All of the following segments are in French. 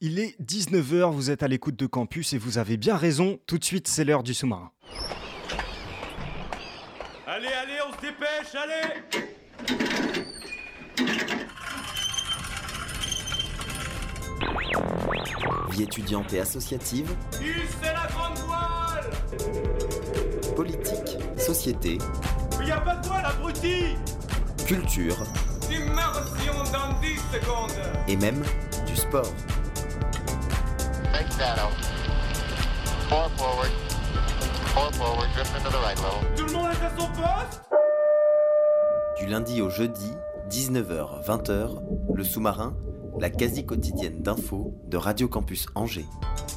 Il est 19h, vous êtes à l'écoute de Campus et vous avez bien raison, tout de suite c'est l'heure du sous-marin. Allez, on se dépêche, allez! Vie étudiante et associative, C'est la grande voile! politique, société, Mais y a pas de voile, abruti! culture Immersion dans 10 secondes! et même du sport. Take shadow. Four forward, drift into the right level. Tout le monde est à son poste? Du lundi au jeudi, 19h-20h, le sous-marin, la quasi quotidienne d'infos de Radio Campus Angers.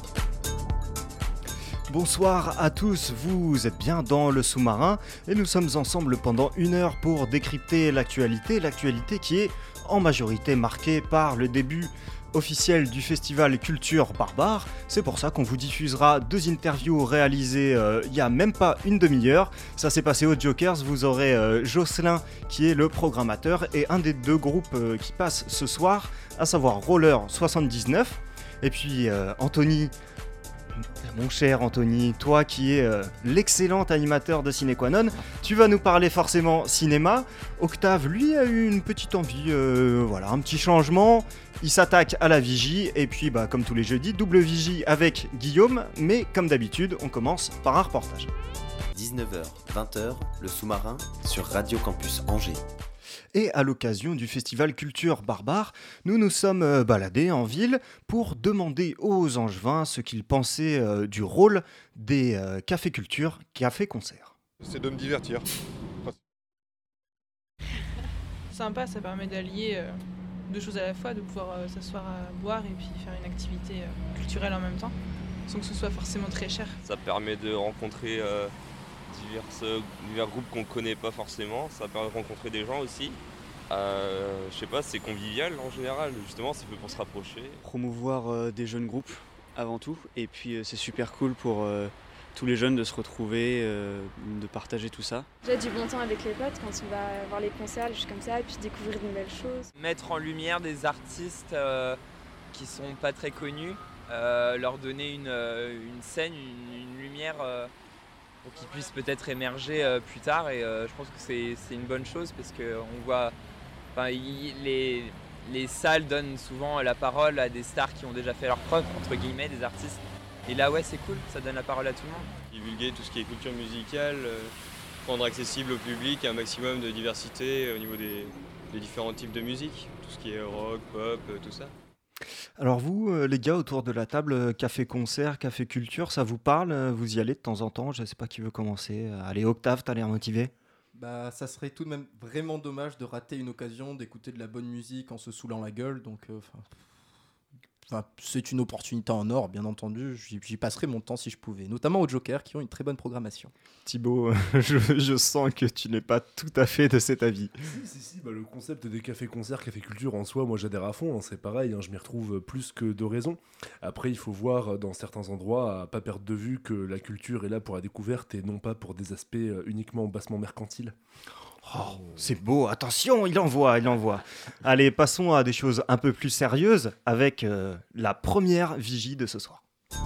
Bonsoir à tous, vous êtes bien dans le sous-marin et nous sommes ensemble pendant 1 heure pour décrypter l'actualité qui est en majorité marquée par le début officiel du festival Culture Barbare. C'est pour ça qu'on vous diffusera 2 interviews réalisées il y a même pas une demi-heure. Ça s'est passé aux Jokers, vous aurez Jocelyn qui est le programmateur et un des 2 groupes qui passent ce soir, à savoir Roller 79. Et puis Anthony, mon cher Anthony, toi qui es l'excellent animateur de Ciné Qua Non, tu vas nous parler forcément cinéma. Octave, lui, a eu une petite envie, un petit changement. Il s'attaque à la vigie, et puis comme tous les jeudis, double vigie avec Guillaume, mais comme d'habitude, on commence par un reportage. 19h-20h, le sous-marin sur Radio Campus Angers. Et à l'occasion du festival Culture Barbare, nous nous sommes baladés en ville pour demander aux Angevins ce qu'ils pensaient du rôle des cafés-culture, cafés-concerts. C'est de me divertir. Sympa, ça permet d'allier 2 choses à la fois, de pouvoir s'asseoir à boire et puis faire une activité culturelle en même temps, sans que ce soit forcément très cher. Ça permet de rencontrer divers groupes qu'on ne connaît pas forcément, ça permet de rencontrer des gens aussi. Je sais pas, c'est convivial en général, justement c'est fait pour se rapprocher. Promouvoir des jeunes groupes avant tout, et puis c'est super cool pour tous les jeunes de se retrouver, de partager tout ça. J'ai du bon temps avec les potes quand on va voir les concerts, juste comme ça, et puis découvrir de nouvelles choses. Mettre en lumière des artistes qui sont pas très connus, leur donner une scène, une lumière pour qu'ils puissent peut-être émerger plus tard, et je pense que c'est une bonne chose parce qu'on voit, les salles donnent souvent la parole à des stars qui ont déjà fait leur preuve, entre guillemets, des artistes. Et là, ouais, c'est cool, ça donne la parole à tout le monde. Divulguer tout ce qui est culture musicale, rendre accessible au public un maximum de diversité au niveau des différents types de musique, tout ce qui est rock, pop, tout ça. Alors vous, les gars, autour de la table, café-concert, café-culture, ça vous parle? Vous y allez de temps en temps? Je sais pas qui veut commencer. Allez, Octave, t'as l'air motivé. Ça serait tout de même vraiment dommage de rater une occasion d'écouter de la bonne musique en se saoulant la gueule, donc c'est une opportunité en or, bien entendu. J'y passerai mon temps si je pouvais, notamment aux Jokers qui ont une très bonne programmation. Thibaut, je sens que tu n'es pas tout à fait de cet avis. Si, le concept des cafés-concerts, café-culture en soi, moi j'adhère à fond, c'est pareil, je m'y retrouve plus que de raison. Après, il faut voir dans certains endroits, à pas perdre de vue que la culture est là pour la découverte et non pas pour des aspects uniquement bassement mercantiles. Oh, c'est beau, attention, il envoie. Allez, passons à des choses un peu plus sérieuses avec la première vigie de ce soir.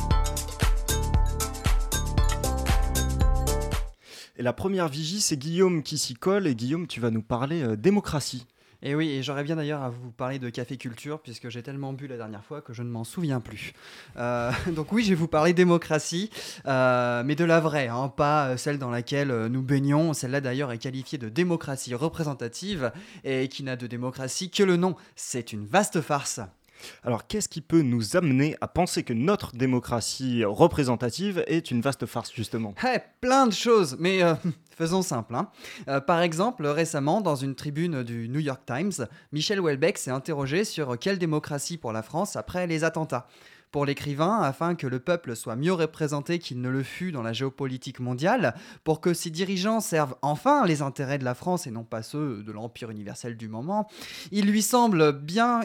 Et la première vigie, c'est Guillaume qui s'y colle. Et Guillaume, tu vas nous parler démocratie. Et oui, et j'aurais bien d'ailleurs à vous parler de café culture, puisque j'ai tellement bu la dernière fois que je ne m'en souviens plus. Donc oui, je vais vous parler démocratie, mais de la vraie, pas celle dans laquelle nous baignons. Celle-là d'ailleurs est qualifiée de démocratie représentative, et qui n'a de démocratie que le nom. C'est une vaste farce. Alors, qu'est-ce qui peut nous amener à penser que notre démocratie représentative est une vaste farce, justement? Plein de choses, mais faisons simple. Par exemple, récemment, dans une tribune du New York Times, Michel Houellebecq s'est interrogé sur quelle démocratie pour la France après les attentats. Pour l'écrivain, afin que le peuple soit mieux représenté qu'il ne le fut dans la géopolitique mondiale, pour que ses dirigeants servent enfin les intérêts de la France et non pas ceux de l'Empire universel du moment, il lui semble bien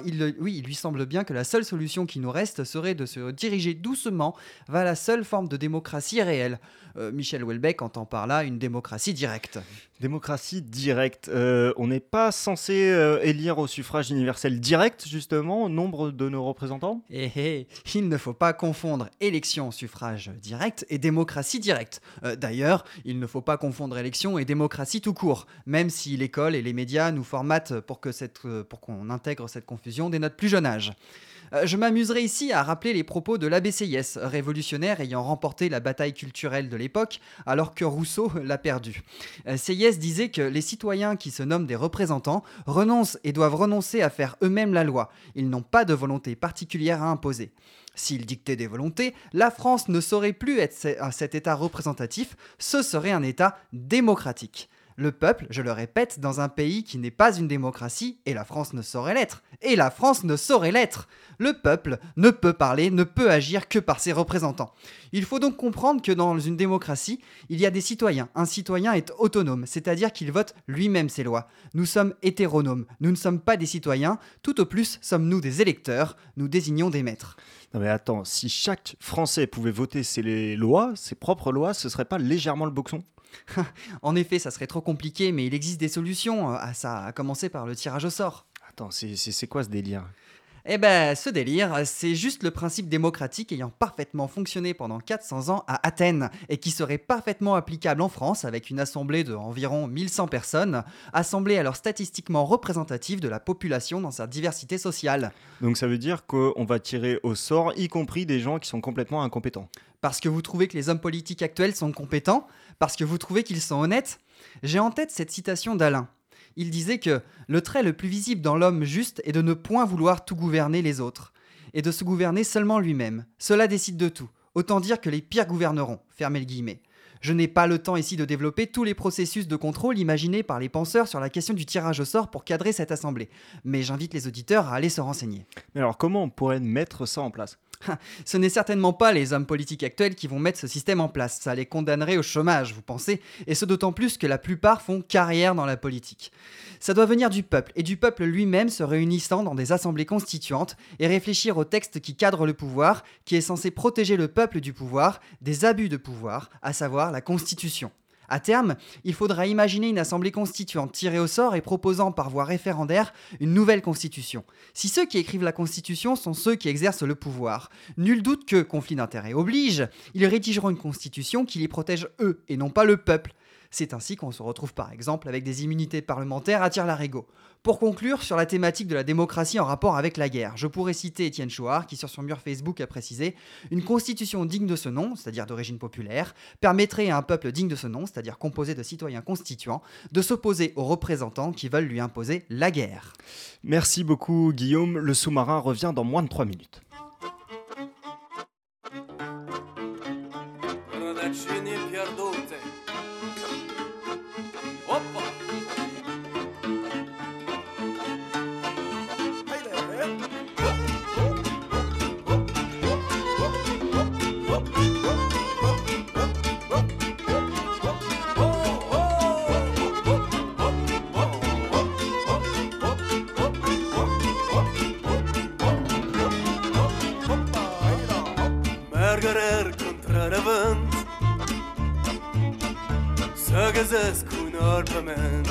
que la seule solution qui nous reste serait de se diriger doucement vers la seule forme de démocratie réelle. Michel Houellebecq entend par là une démocratie directe. Démocratie directe. On n'est pas censé élire au suffrage universel direct, justement, nombre de nos représentants ? Il ne faut pas confondre élection, suffrage direct et démocratie directe. D'ailleurs, il ne faut pas confondre élection et démocratie tout court, même si l'école et les médias nous formatent pour qu'on intègre cette confusion dès notre plus jeune âge. Je m'amuserai ici à rappeler les propos de l'abbé Sieyès, révolutionnaire ayant remporté la bataille culturelle de l'époque alors que Rousseau l'a perdue. Sieyès disait que les citoyens qui se nomment des représentants renoncent et doivent renoncer à faire eux-mêmes la loi. Ils n'ont pas de volonté particulière à imposer. S'ils dictaient des volontés, la France ne saurait plus être cet État représentatif, ce serait un État démocratique. Le peuple, je le répète, dans un pays qui n'est pas une démocratie, et la France ne saurait l'être. Et la France ne saurait l'être. Le peuple ne peut parler, ne peut agir que par ses représentants. Il faut donc comprendre que dans une démocratie, il y a des citoyens. Un citoyen est autonome, c'est-à-dire qu'il vote lui-même ses lois. Nous sommes hétéronomes, nous ne sommes pas des citoyens, tout au plus sommes-nous des électeurs, nous désignons des maîtres. Non mais attends, si chaque Français pouvait voter ses propres lois, ce serait pas légèrement le boxon ? En effet, ça serait trop compliqué, mais il existe des solutions, à ça, à commencer par le tirage au sort. Attends, c'est quoi ce délire ? Eh ben, ce délire, c'est juste le principe démocratique ayant parfaitement fonctionné pendant 400 ans à Athènes et qui serait parfaitement applicable en France avec une assemblée d'environ 1100 personnes, assemblée alors statistiquement représentative de la population dans sa diversité sociale. Donc ça veut dire qu'on va tirer au sort, y compris des gens qui sont complètement incompétents. Parce que vous trouvez que les hommes politiques actuels sont compétents ? Parce que vous trouvez qu'ils sont honnêtes ? J'ai en tête cette citation d'Alain. Il disait que le trait le plus visible dans l'homme juste est de ne point vouloir tout gouverner les autres, et de se gouverner seulement lui-même. Cela décide de tout. Autant dire que les pires gouverneront. Fermez le guillemet. Je n'ai pas le temps ici de développer tous les processus de contrôle imaginés par les penseurs sur la question du tirage au sort pour cadrer cette assemblée. Mais j'invite les auditeurs à aller se renseigner. Mais alors comment on pourrait mettre ça en place ? Ce n'est certainement pas les hommes politiques actuels qui vont mettre ce système en place. Ça les condamnerait au chômage, vous pensez ? Et ce d'autant plus que la plupart font carrière dans la politique. Ça doit venir du peuple, et du peuple lui-même se réunissant dans des assemblées constituantes et réfléchir au texte qui cadre le pouvoir, qui est censé protéger le peuple du pouvoir, des abus de pouvoir, à savoir la Constitution. À terme, il faudra imaginer une assemblée constituante tirée au sort et proposant par voie référendaire une nouvelle constitution. Si ceux qui écrivent la constitution sont ceux qui exercent le pouvoir, nul doute que, conflit d'intérêts oblige, ils rédigeront une constitution qui les protège eux et non pas le peuple. C'est ainsi qu'on se retrouve par exemple avec des immunités parlementaires à tire-larigot. Pour conclure sur la thématique de la démocratie en rapport avec la guerre, je pourrais citer Étienne Chouard qui sur son mur Facebook a précisé « Une constitution digne de ce nom, c'est-à-dire d'origine populaire, permettrait à un peuple digne de ce nom, c'est-à-dire composé de citoyens constituants, de s'opposer aux représentants qui veulent lui imposer la guerre. » Merci beaucoup Guillaume, le sous-marin revient dans moins de 3 minutes. Să găsesc unor pământ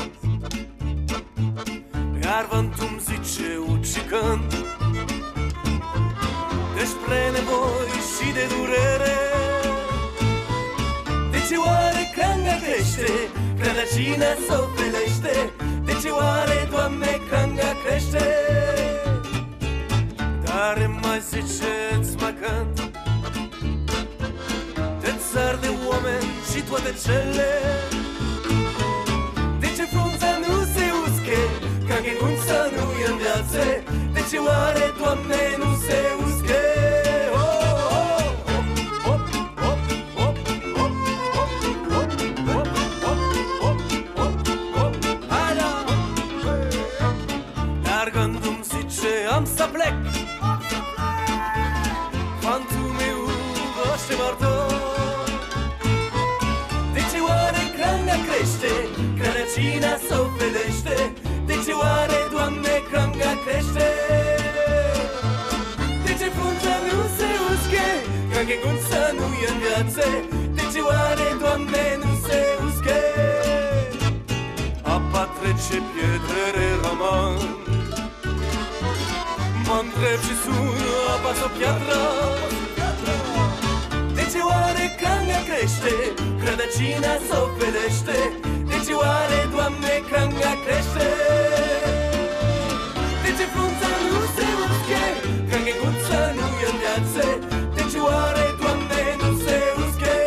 Iar vântul zice ucicând Despre nevoi și de durere De ce oare cranga crește? Rădăcina s-o felește De ce oare, Doamne, cranga crește? Dar mai ziceți mă cânt De țări de oameni și toate cele De ce frunza nu se usche Ca ghenuța nu-i în viață De ce oare, Doamne, nu se usche Dar gândul-mi zice am să plec Crădăcina s-o ferește, de ce oare, Doamne, cranga crește? De ce frunza nu se usche, ca ghegunța nu e în viață? De ce oare, Doamne, nu se usche? Apa trece, pietrele rămân. Mă întreb și sun, apa sau piatră? De ce oare cranga crește, crădăcina s-o ferește? De ce oare, Doamne, cranga crește? De ce frunza nu se usche, ca gheguța nu e în viață? De ce oare, Doamne, nu se usche?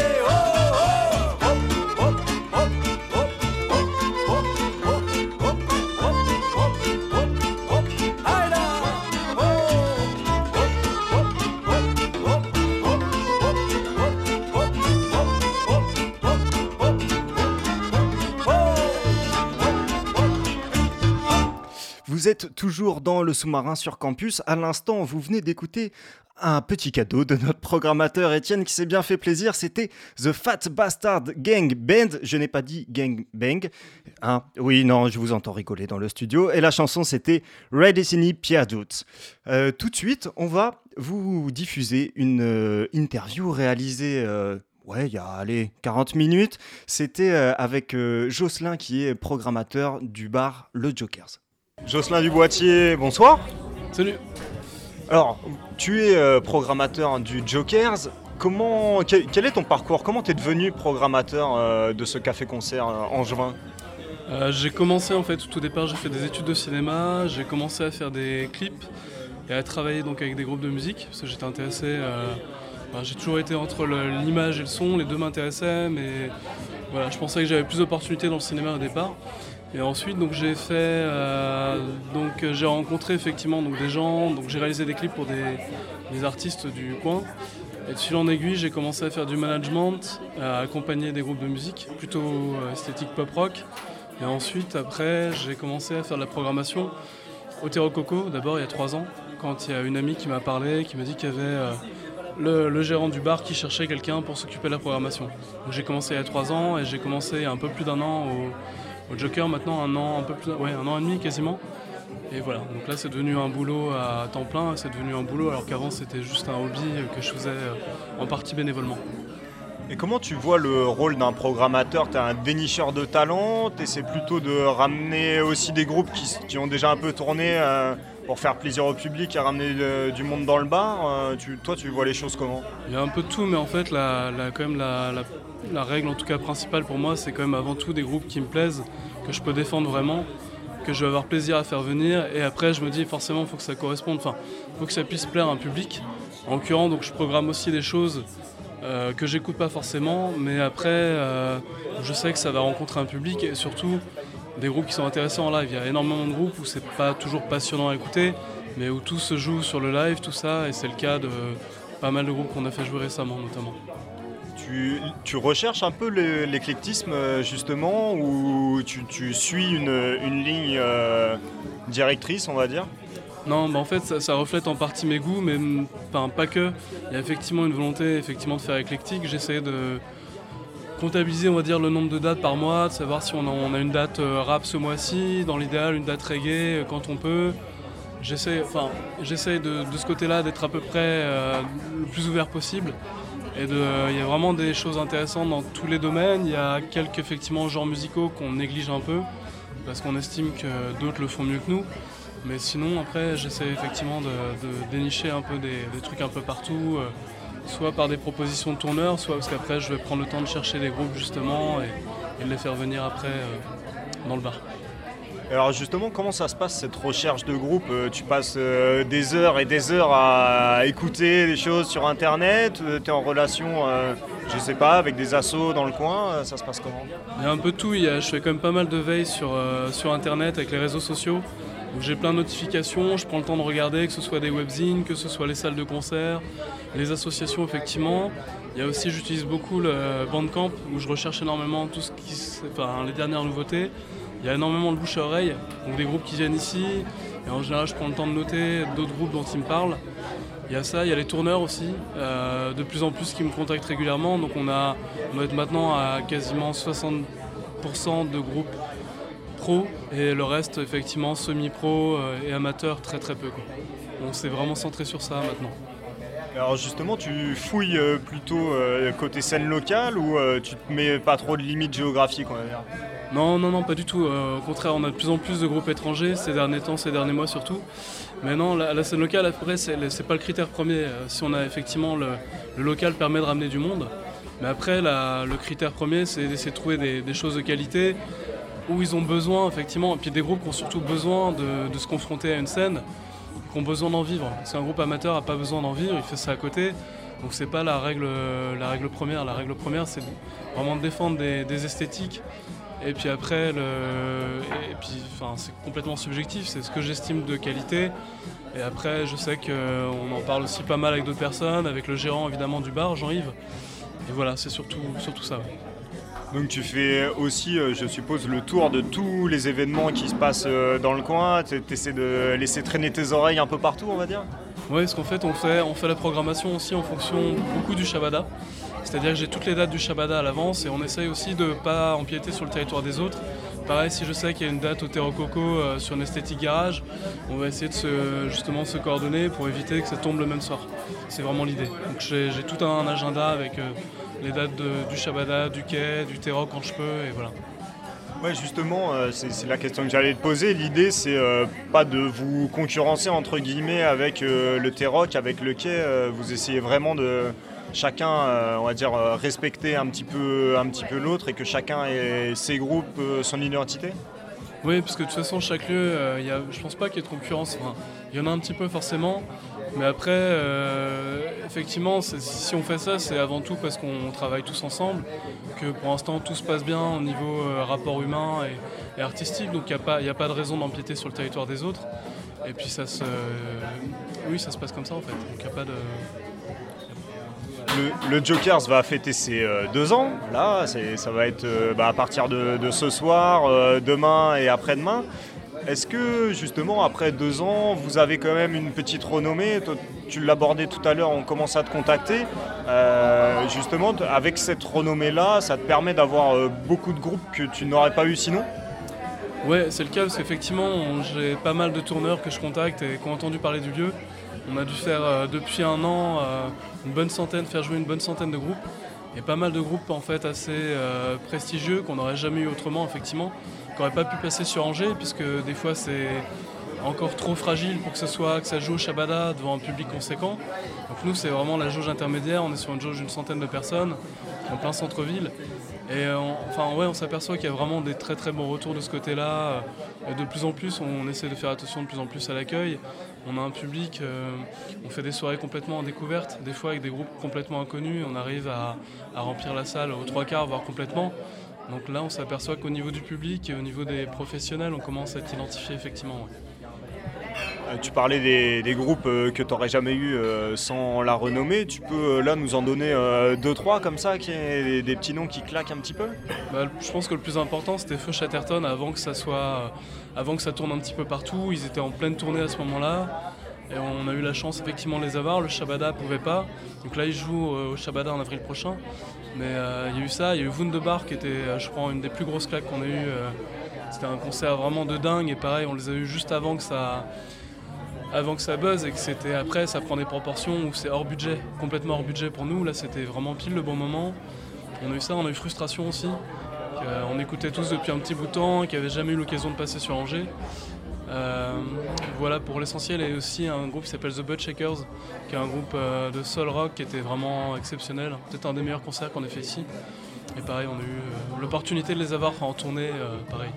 Vous êtes toujours dans le sous-marin sur campus. À l'instant, vous venez d'écouter un petit cadeau de notre programmateur Étienne qui s'est bien fait plaisir. C'était The Fat Bastard Gang Band. Je n'ai pas dit Gang Bang. Hein? Oui, non, je vous entends rigoler dans le studio. Et la chanson, c'était Redesini Piadut. Tout de suite, on va vous diffuser une interview réalisée... Ouais, il y a 40 minutes. C'était avec Jocelyn qui est programmateur du bar Le Jokers. Jocelyn Duboitier, bonsoir. Salut. Alors, tu es programmateur du Jokers. Quel est ton parcours? Comment tu es devenu programmateur de ce café-concert angevin? J'ai commencé en fait, tout au départ, j'ai fait des études de cinéma, j'ai commencé à faire des clips et à travailler donc avec des groupes de musique parce que j'étais intéressé. J'ai toujours été entre l'image et le son, les deux m'intéressaient, mais voilà, je pensais que j'avais plus d'opportunités dans le cinéma au départ. Et ensuite, donc j'ai rencontré effectivement donc des gens, donc j'ai réalisé des clips pour des artistes du coin. Et de fil en aiguille, j'ai commencé à faire du management, à accompagner des groupes de musique, plutôt esthétique pop rock. Et ensuite, après, j'ai commencé à faire de la programmation au Terro Coco, d'abord il y a 3 ans, quand il y a une amie qui m'a parlé, qui m'a dit qu'il y avait le gérant du bar qui cherchait quelqu'un pour s'occuper de la programmation. Donc j'ai commencé il y a 3 ans et j'ai commencé il y a un peu plus d'1 an au Joker, maintenant 1 an, un an et demi quasiment. Et voilà, donc là c'est devenu un boulot à temps plein, c'est devenu un boulot alors qu'avant c'était juste un hobby que je faisais en partie bénévolement. Et comment tu vois le rôle d'un programmateur? Tu es un dénicheur de talent, tu essaies plutôt de ramener aussi des groupes qui ont déjà un peu tourné pour faire plaisir au public et ramener du monde dans le bar. Toi tu vois les choses comment? Il y a un peu de tout, mais en fait quand même la règle en tout cas principale pour moi, c'est quand même avant tout des groupes qui me plaisent, que je peux défendre vraiment, que je vais avoir plaisir à faire venir, et après je me dis forcément il faut que ça corresponde, il faut que ça puisse plaire à un public. En l'occurrence, donc je programme aussi des choses que j'écoute pas forcément, mais après je sais que ça va rencontrer un public et surtout des groupes qui sont intéressants en live. Il y a énormément de groupes où c'est pas toujours passionnant à écouter, mais où tout se joue sur le live, tout ça, et c'est le cas de pas mal de groupes qu'on a fait jouer récemment notamment. Tu recherches un peu l'éclectisme justement, ou tu suis une ligne directrice, on va dire? Non, en fait ça reflète en partie mes goûts, mais pas que. Il y a effectivement une volonté de faire éclectique. J'essaie de comptabiliser, on va dire, le nombre de dates par mois, de savoir si on a une date rap ce mois-ci, dans l'idéal une date reggae quand on peut. J'essaie de ce côté-là d'être à peu près le plus ouvert possible. Et il y a vraiment des choses intéressantes dans tous les domaines. Il y a quelques effectivement genres musicaux qu'on néglige un peu parce qu'on estime que d'autres le font mieux que nous. Mais sinon après j'essaie effectivement de dénicher un peu des trucs un peu partout, soit par des propositions de tourneurs, soit parce qu'après je vais prendre le temps de chercher des groupes justement et de les faire venir après dans le bar. Alors justement, comment ça se passe cette recherche de groupe? Tu passes des heures et des heures à écouter des choses sur internet, tu es en relation, je sais pas, avec des assos dans le coin, ça se passe comment? Il y a un peu de tout, je fais quand même pas mal de veille sur internet avec les réseaux sociaux. Donc j'ai plein de notifications, je prends le temps de regarder, que ce soit des webzines, que ce soit les salles de concert, les associations effectivement. Il y a aussi, j'utilise beaucoup le Bandcamp où je recherche énormément les dernières nouveautés. Il y a énormément de bouche à oreille, donc des groupes qui viennent ici, et en général je prends le temps de noter d'autres groupes dont ils me parlent. Il y a ça, il y a les tourneurs aussi, de plus en plus qui me contactent régulièrement, donc on doit être maintenant à quasiment 70 50% de groupes pro et le reste effectivement semi-pro et amateur très très peu quoi. On s'est vraiment centré sur ça maintenant. Alors justement, tu fouilles plutôt côté scène locale ou tu te mets pas trop de limites géographiques, on va dire ? Non, pas du tout. Au contraire, on a de plus en plus de groupes étrangers ces derniers temps, ces derniers mois surtout. Mais non, la scène locale, après, c'est pas le critère premier. Si on a effectivement le local permet de ramener du monde. Mais après, le critère premier, c'est d'essayer de trouver des choses de qualité où ils ont besoin, effectivement, et puis des groupes qui ont surtout besoin de se confronter à une scène, qui ont besoin d'en vivre. Parce qu'un groupe amateur n'a pas besoin d'en vivre, il fait ça à côté. Donc c'est pas la règle première. La règle première, c'est vraiment de défendre des esthétiques. Et puis après, c'est complètement subjectif, c'est ce que j'estime de qualité. Et après, je sais qu'on en parle aussi pas mal avec d'autres personnes, avec le gérant évidemment du bar, Jean-Yves. Et voilà, c'est surtout ça. Ouais. Donc tu fais aussi, je suppose, le tour de tous les événements qui se passent dans le coin. Tu essaies de laisser traîner tes oreilles un peu partout, on va dire ? Oui, ce qu'on fait, on fait la programmation aussi en fonction beaucoup du Shabada. C'est-à-dire que j'ai toutes les dates du Shabada à l'avance et on essaye aussi de ne pas empiéter sur le territoire des autres. Pareil, si je sais qu'il y a une date au Terro Coco sur une esthétique garage, on va essayer de se coordonner pour éviter que ça tombe le même soir. C'est vraiment l'idée. Donc j'ai tout un agenda avec les dates du Shabada, du quai, du Terro quand je peux et voilà. Ouais, justement, c'est la question que j'allais te poser. L'idée, c'est pas de vous concurrencer entre guillemets avec le T-Rock, avec le quai. Vous essayez vraiment de chacun, on va dire, respecter un petit peu l'autre et que chacun ait ses groupes, son identité. Oui, parce que de toute façon, chaque lieu, je pense pas qu'il y ait de concurrence. Enfin, il y en a un petit peu forcément. Mais après, effectivement, si on fait ça, c'est avant tout parce qu'on travaille tous ensemble, que pour l'instant tout se passe bien au niveau rapport humain et artistique, donc il n'y a pas de raison d'empiéter sur le territoire des autres. Et puis ça se passe comme ça en fait, donc il n'y a pas de... Le Jokers va fêter ses 2 ans, là, ça va être à partir de ce soir, demain et après-demain. Est-ce que justement après 2 ans, vous avez quand même une petite renommée ? Toi, tu l'abordais tout à l'heure, on commence à te contacter. Justement, avec cette renommée-là, ça te permet d'avoir beaucoup de groupes que tu n'aurais pas eu sinon ? Ouais, c'est le cas parce qu'effectivement, j'ai pas mal de tourneurs que je contacte et qui ont entendu parler du lieu. On a dû faire depuis 1 an faire jouer une bonne centaine de groupes. Et pas mal de groupes en fait assez prestigieux qu'on n'aurait jamais eu autrement effectivement, qui n'auraient pas pu passer sur Angers puisque des fois c'est encore trop fragile pour que ça joue au Shabada devant un public conséquent. Donc nous c'est vraiment la jauge intermédiaire, on est sur une jauge d'une centaine de personnes en plein centre-ville. Et on s'aperçoit qu'il y a vraiment des très très bons retours de ce côté-là. Et de plus en plus, on essaie de faire attention de plus en plus à l'accueil. On a un public, on fait des soirées complètement en découverte, des fois avec des groupes complètement inconnus. On arrive à remplir la salle aux 3/4, voire complètement. Donc là, on s'aperçoit qu'au niveau du public et au niveau des professionnels, on commence à être identifié effectivement. Ouais. Tu parlais des groupes que tu n'aurais jamais eu sans la renommée. Tu peux là nous en donner 2-3 comme ça, des petits noms qui claquent un petit peu ? Je pense que le plus important c'était Feu Chatterton avant que ça tourne un petit peu partout. Ils étaient en pleine tournée à ce moment-là. Et on a eu la chance effectivement de les avoir. Le Shabada pouvait pas. Donc là ils jouent au Shabada en avril prochain. Mais il y a eu ça, il y a eu Wunderbar qui était je crois une des plus grosses claques qu'on a eues. C'était un concert vraiment de dingue et pareil on les a eu juste avant que ça buzz et que c'était après ça prend des proportions où c'est hors budget, complètement hors budget pour nous. Là c'était vraiment pile le bon moment. On a eu ça, on a eu Frustration aussi. On écoutait tous depuis un petit bout de temps, qui n'avaient jamais eu l'occasion de passer sur Angers. Voilà pour l'essentiel, et aussi un groupe qui s'appelle The Butt Shakers, qui est un groupe de soul rock qui était vraiment exceptionnel, peut-être un des meilleurs concerts qu'on ait fait ici. Et pareil, on a eu l'opportunité de les avoir en tournée, pareil.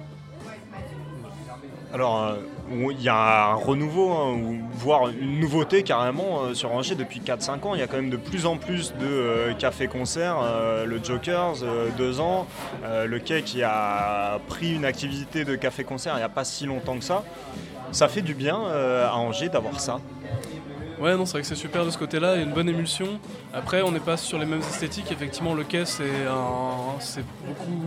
Alors, il y a un renouveau, voire une nouveauté carrément sur Angers depuis 4-5 ans. Il y a quand même de plus en plus de cafés-concerts. Le Jokers, 2 ans. Le Quai qui a pris une activité de café-concert il n'y a pas si longtemps que ça. Ça fait du bien à Angers d'avoir ça. Ouais, non, c'est vrai que c'est super de ce côté-là, il y a une bonne émulsion. Après, on n'est pas sur les mêmes esthétiques. Effectivement, le Quai, c'est beaucoup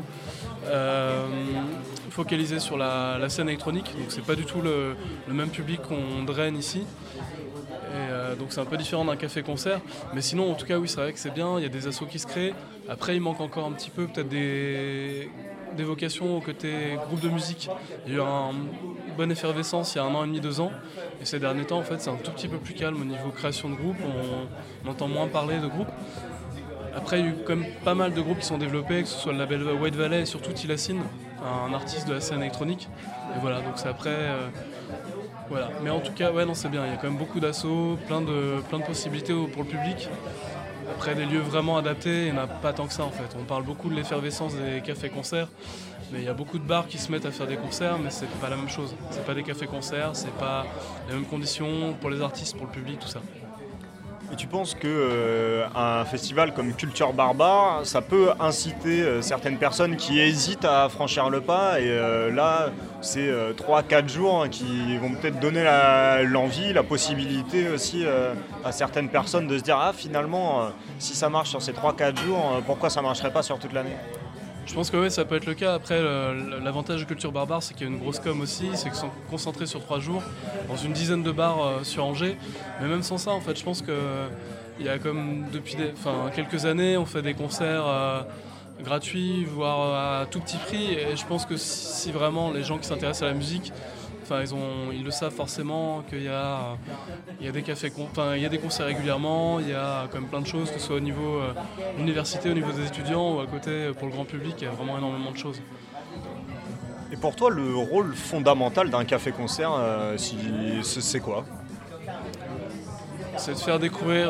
focalisé sur la scène électronique. Donc, c'est pas du tout le même public qu'on draine ici. Et donc, c'est un peu différent d'un café-concert. Mais sinon, en tout cas, oui, c'est vrai que c'est bien. Il y a des assos qui se créent. Après, il manque encore un petit peu, peut-être des des vocations au côté groupe de musique. Il y a eu une bonne effervescence il y a 1 an et demi, 2 ans. Et ces derniers temps, en fait, c'est un tout petit peu plus calme au niveau création de groupe. On entend moins parler de groupe. Après, il y a eu quand même pas mal de groupes qui sont développés, que ce soit le label White Valley et surtout Tilacine, un artiste de la scène électronique. Et voilà, donc c'est après... voilà. Mais en tout cas, ouais, non, c'est bien. Il y a quand même beaucoup d'assauts, plein de possibilités pour le public. Après, des lieux vraiment adaptés, il n'y en a pas tant que ça en fait. On parle beaucoup de l'effervescence des cafés-concerts, mais il y a beaucoup de bars qui se mettent à faire des concerts, mais c'est pas la même chose. C'est pas des cafés-concerts, c'est pas les mêmes conditions pour les artistes, pour le public, tout ça. Et tu penses qu'un festival comme Culture Barbare, ça peut inciter certaines personnes qui hésitent à franchir le pas et là, c'est 3-4 jours qui vont peut-être donner l'envie, la possibilité aussi à certaines personnes de se dire « Ah, finalement, si ça marche sur ces 3-4 jours, pourquoi ça ne marcherait pas sur toute l'année ?» Je pense que oui, ça peut être le cas. Après, l'avantage de Culture Barbare, c'est qu'il y a une grosse com aussi, c'est qu'ils sont concentrés sur 3 jours, dans une dizaine de bars sur Angers. Mais même sans ça, en fait, je pense qu'il y a comme depuis quelques années, on fait des concerts gratuits, voire à tout petit prix. Et je pense que si vraiment les gens qui s'intéressent à la musique, ils le savent forcément qu'il y a des cafés, il y a des concerts régulièrement, il y a quand même plein de choses, que ce soit au niveau de l'université, au niveau des étudiants ou à côté pour le grand public, il y a vraiment énormément de choses. Et pour toi, le rôle fondamental d'un café-concert, c'est quoi ? C'est de faire découvrir...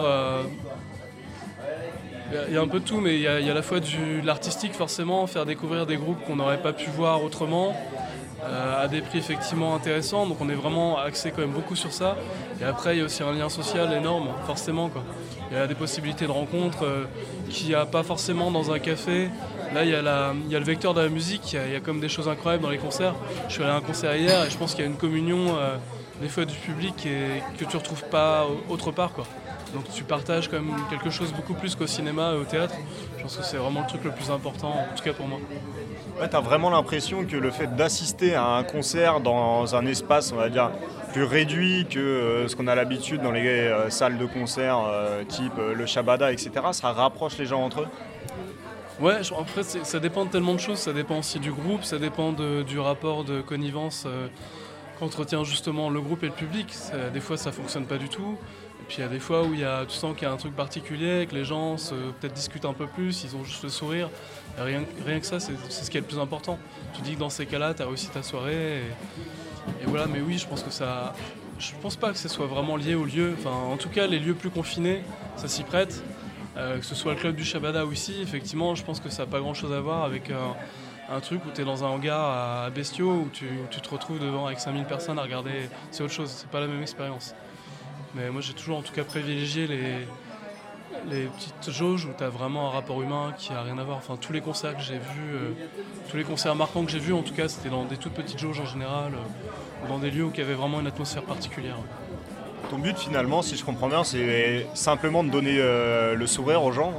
Il y a un peu de tout, mais il y a à la fois de l'artistique forcément, faire découvrir des groupes qu'on n'aurait pas pu voir autrement, à des prix effectivement intéressants, donc on est vraiment axé quand même beaucoup sur ça. Et après il y a aussi un lien social énorme, forcément quoi. Il y a des possibilités de rencontres qu'il n'y a pas forcément dans un café. Là il y a le vecteur de la musique, il y a comme des choses incroyables dans les concerts. Je suis allé à un concert hier et je pense qu'il y a une communion des fois du public que tu ne retrouves pas autre part quoi. Donc tu partages quand même quelque chose beaucoup plus qu'au cinéma et au théâtre. Je pense que c'est vraiment le truc le plus important, en tout cas pour moi. Ouais, t'as vraiment l'impression que le fait d'assister à un concert dans un espace, on va dire, plus réduit que ce qu'on a l'habitude dans les salles de concert type le Shabada, etc., ça rapproche les gens entre eux. Ouais, après ça dépend de tellement de choses, ça dépend aussi du groupe, ça dépend du rapport de connivence qu'entretient justement le groupe et le public. Des fois ça fonctionne pas du tout. Et puis il y a des fois où tu sens qu'il y a un truc particulier, que les gens peut-être discutent un peu plus, ils ont juste le sourire. Et rien que ça, c'est ce qui est le plus important. Tu dis que dans ces cas-là, tu as réussi ta soirée. Et voilà, mais oui, je pense que ça... Je pense pas que ce soit vraiment lié au lieu. Enfin, en tout cas, les lieux plus confinés, ça s'y prête. Que ce soit le club du Shabada ou ici, effectivement, je pense que ça n'a pas grand-chose à voir avec un truc où tu es dans un hangar à bestiaux, où tu te retrouves devant avec 5000 personnes à regarder. C'est autre chose, c'est pas la même expérience. Mais moi, j'ai toujours en tout cas privilégié les petites jauges où tu as vraiment un rapport humain qui n'a rien à voir. Enfin, tous les concerts que j'ai vus, tous les concerts marquants que j'ai vus, en tout cas, c'était dans des toutes petites jauges en général, ou dans des lieux où il y avait vraiment une atmosphère particulière. Ton but, finalement, si je comprends bien, c'est simplement de donner le sourire aux gens.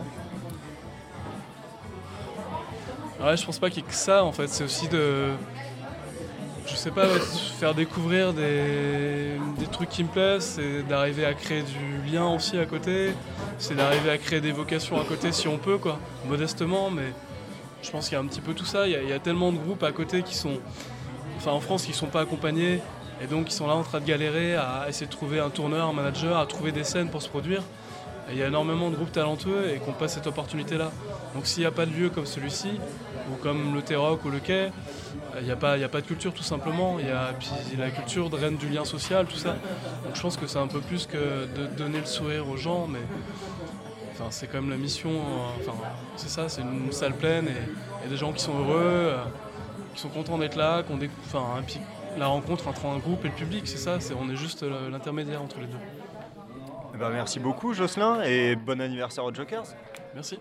Ouais, je pense pas qu'il y ait que ça, en fait. C'est aussi de... Je sais pas, faire découvrir des trucs qui me plaisent, c'est d'arriver à créer du lien aussi à côté, c'est d'arriver à créer des vocations à côté si on peut, quoi, modestement, mais je pense qu'il y a un petit peu tout ça. Il y a tellement de groupes à côté qui sont, en France, qui ne sont pas accompagnés, et donc qui sont là en train de galérer à essayer de trouver un tourneur, un manager, à trouver des scènes pour se produire. Et il y a énormément de groupes talentueux et qui n'ont pas cette opportunité-là. Donc s'il n'y a pas de lieu comme celui-ci, ou comme le T-Rock ou le Quai, il n'y a pas de culture tout simplement. Il y a la culture draine du lien social, tout ça. Donc je pense que c'est un peu plus que de donner le sourire aux gens, mais c'est quand même la mission. C'est ça, c'est une salle pleine et des gens qui sont heureux, qui sont contents d'être là, et puis la rencontre entre un groupe et le public, c'est ça. On est juste l'intermédiaire entre les deux. Merci beaucoup Jocelyn et bon anniversaire aux Jokers. Merci.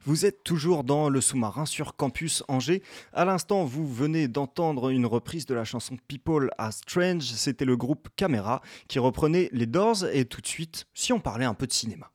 Vous êtes toujours dans le sous-marin sur Campus Angers. À l'instant, vous venez d'entendre une reprise de la chanson People Are Strange. C'était le groupe Camera qui reprenait les Doors. Et tout de suite, si on parlait un peu de cinéma.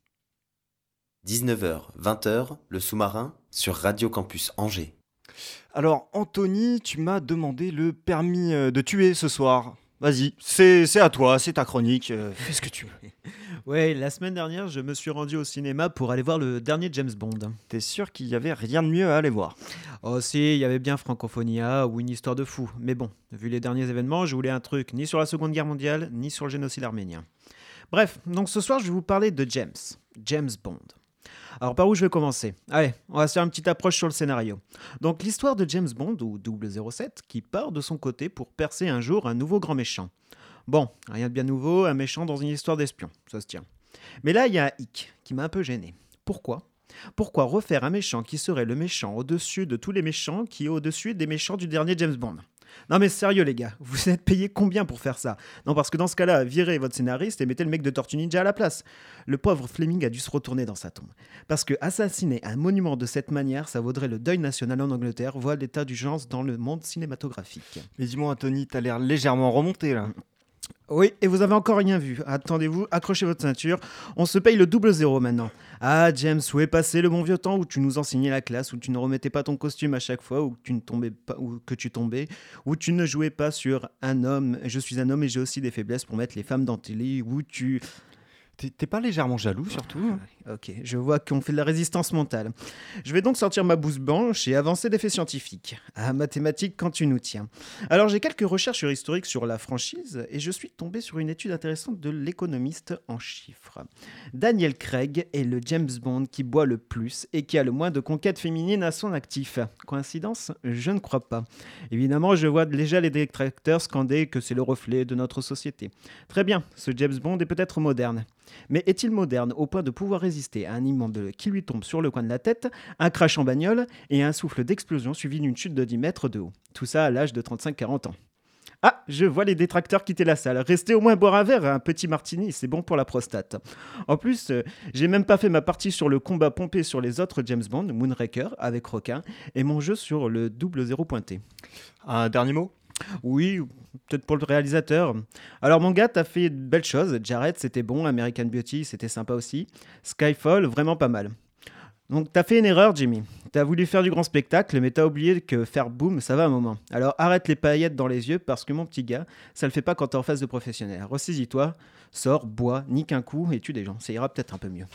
19h, 20h, le sous-marin sur Radio Campus Angers. Alors Anthony, tu m'as demandé le permis de tuer ce soir. Vas-y, c'est à toi, c'est ta chronique, fais ce que tu veux. Ouais, la semaine dernière, je me suis rendu au cinéma pour aller voir le dernier James Bond. T'es sûr qu'il y avait rien de mieux à aller voir? Oh si, il y avait bien Francophonia ou Une histoire de fou. Mais bon, vu les derniers événements, je voulais un truc ni sur la Seconde Guerre mondiale, ni sur le génocide arménien. Bref, donc ce soir, je vais vous parler de James Bond. Alors par où je vais commencer? Allez, on va se faire une petite approche sur le scénario. Donc l'histoire de James Bond, ou 007, qui part de son côté pour percer un jour un nouveau grand méchant. Bon, rien de bien nouveau, un méchant dans une histoire d'espion, ça se tient. Mais là, il y a un hic qui m'a un peu gêné. Pourquoi refaire un méchant qui serait le méchant au-dessus de tous les méchants qui est au-dessus des méchants du dernier James Bond? Non mais sérieux les gars, vous êtes payés combien pour faire ça? Non parce que dans ce cas-là, virez votre scénariste et mettez le mec de Tortue Ninja à la place. Le pauvre Fleming a dû se retourner dans sa tombe. Parce que assassiner un monument de cette manière, ça vaudrait le deuil national en Angleterre, voire l'état d'urgence dans le monde cinématographique. Mais dis-moi Anthony, t'as l'air légèrement remonté là. Oui, et vous avez encore rien vu. Attendez-vous, accrochez votre ceinture. On se paye le 00 maintenant. Ah, James, où est passé le bon vieux temps où tu nous enseignais la classe, où tu ne remettais pas ton costume à chaque fois, où tu ne tombais pas, où que tu tombais, où tu ne jouais pas sur un homme. Je suis un homme et j'ai aussi des faiblesses pour mettre les femmes dans tes lits, où tu... T'es pas légèrement jaloux surtout? Ok, je vois qu'on fait de la résistance mentale. Je vais donc sortir ma blouse blanche et avancer des faits scientifiques. Ah, mathématiques quand tu nous tiens. Alors j'ai quelques recherches historiques sur la franchise et je suis tombé sur une étude intéressante de l'économiste en chiffres. Daniel Craig est le James Bond qui boit le plus et qui a le moins de conquêtes féminines à son actif. Coïncidence? Je ne crois pas. Évidemment, je vois déjà les détracteurs scander que c'est le reflet de notre société. Très bien, ce James Bond est peut-être moderne. Mais est-il moderne au point de pouvoir résister à un immeuble qui lui tombe sur le coin de la tête, un crash en bagnole et un souffle d'explosion suivi d'une chute de 10 mètres de haut? Tout ça à l'âge de 35-40 ans. Ah, je vois les détracteurs quitter la salle. Restez au moins boire un verre, un petit martini, c'est bon pour la prostate. En plus, j'ai même pas fait ma partie sur le combat pompé sur les autres James Bond, Moonraker avec Requin, et mon jeu sur le 00 pointé. Un dernier mot? Oui, peut-être pour le réalisateur. Alors mon gars, t'as fait de belles choses. Jared, c'était bon. American Beauty, c'était sympa aussi. Skyfall, vraiment pas mal. Donc t'as fait une erreur, Jimmy. T'as voulu faire du grand spectacle, mais t'as oublié que faire boum, ça va un moment. Alors arrête les paillettes dans les yeux, parce que mon petit gars, ça le fait pas quand t'es en face de professionnels. Ressaisis-toi, sors, bois, nique un coup et tue des gens. Ça ira peut-être un peu mieux.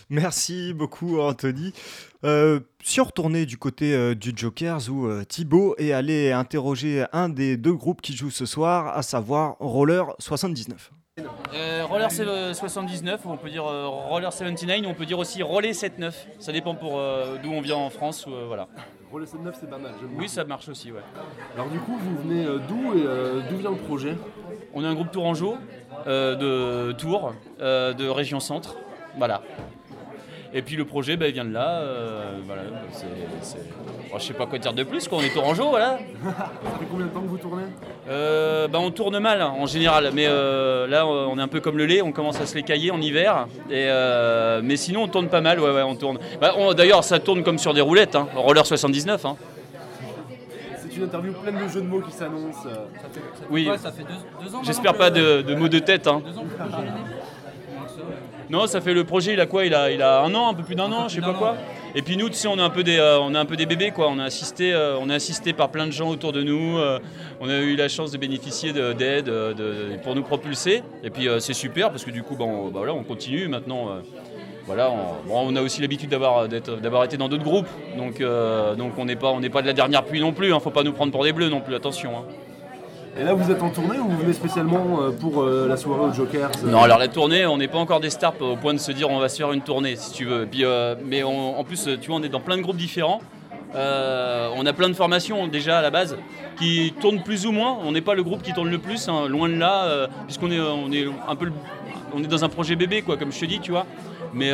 Merci beaucoup, Anthony. Si on retournait du côté du Jokers, où Thibaut est allé interroger un des deux groupes qui jouent ce soir, à savoir Roller 79. Roller 79, ou on peut dire Roller 79, ou on peut dire aussi Relais 79. Ça dépend pour d'où on vient en France. Voilà. Relais 79, c'est pas mal. Oui, ça marche aussi, ouais. Alors du coup, vous venez d'où et d'où vient le projet? On est un groupe tourangeau, de Tours, de région centre. Voilà. Et puis le projet, il vient de là. Voilà, je sais pas quoi dire de plus, quoi. On est tourangeau, voilà. Ça fait combien de temps que vous tournez? On tourne mal en général, mais là on est un peu comme le lait, on commence à se l'écailler en hiver. Mais sinon on tourne pas mal, ouais, on tourne. D'ailleurs ça tourne comme sur des roulettes, hein, Roller 79. Hein. C'est une interview pleine de jeux de mots qui s'annoncent. Oui, ça fait deux ans. J'espère pas de mots de tête. Hein. 2 ans que le projet est né. Non, ça fait le projet, il a quoi? Il a un an, un peu plus d'un an, je sais pas quoi. Et puis nous, tu sais, on est un peu des bébés, quoi. On est assisté par plein de gens autour de nous. On a eu la chance de bénéficier d'aide pour nous propulser. Et puis c'est super parce que du coup, voilà, on continue maintenant. Voilà, on a aussi l'habitude d'avoir été dans d'autres groupes. Donc on n'est pas de la dernière pluie non plus. Hein. Faut pas nous prendre pour des bleus non plus. Attention. Hein. Et là, vous êtes en tournée ou vous venez spécialement pour la soirée au Jokers? Non, alors la tournée, on n'est pas encore des stars au point de se dire on va se faire une tournée, si tu veux. Puis, mais en plus, tu vois, on est dans plein de groupes différents. On a plein de formations déjà à la base qui tournent plus ou moins. On n'est pas le groupe qui tourne le plus, hein, loin de là, puisqu'on est on est dans un projet bébé, quoi, comme je te dis, tu vois. Mais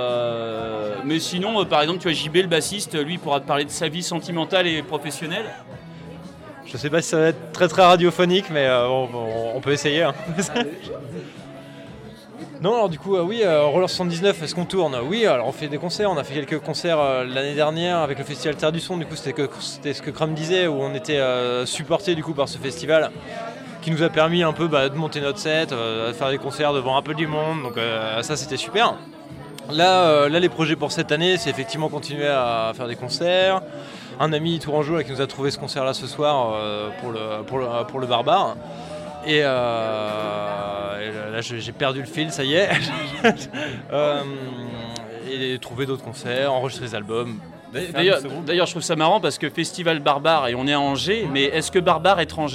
sinon, par exemple, tu vois, JB, le bassiste, lui, pourra te parler de sa vie sentimentale et professionnelle. Je sais pas si ça va être très très radiophonique, mais on peut essayer. Hein. Non, alors du coup, oui, Roller 79, est-ce qu'on tourne ? Oui, alors on fait des concerts, on a fait quelques concerts l'année dernière avec le festival Terre du Son, du coup c'était ce que Crum disait, où on était supporté du coup par ce festival, qui nous a permis un peu de monter notre set, de faire des concerts devant un peu du monde, donc ça c'était super. Là, les projets pour cette année, c'est effectivement continuer à faire des concerts. Un ami tourangeau là, qui nous a trouvé ce concert-là ce soir pour le Barbare. Et là, j'ai perdu le fil, ça y est. Et trouver d'autres concerts, enregistrer des albums. D'ailleurs, je trouve ça marrant parce que Festival Barbare, et on est à Angers, mais est-ce que Barbare est étranger ?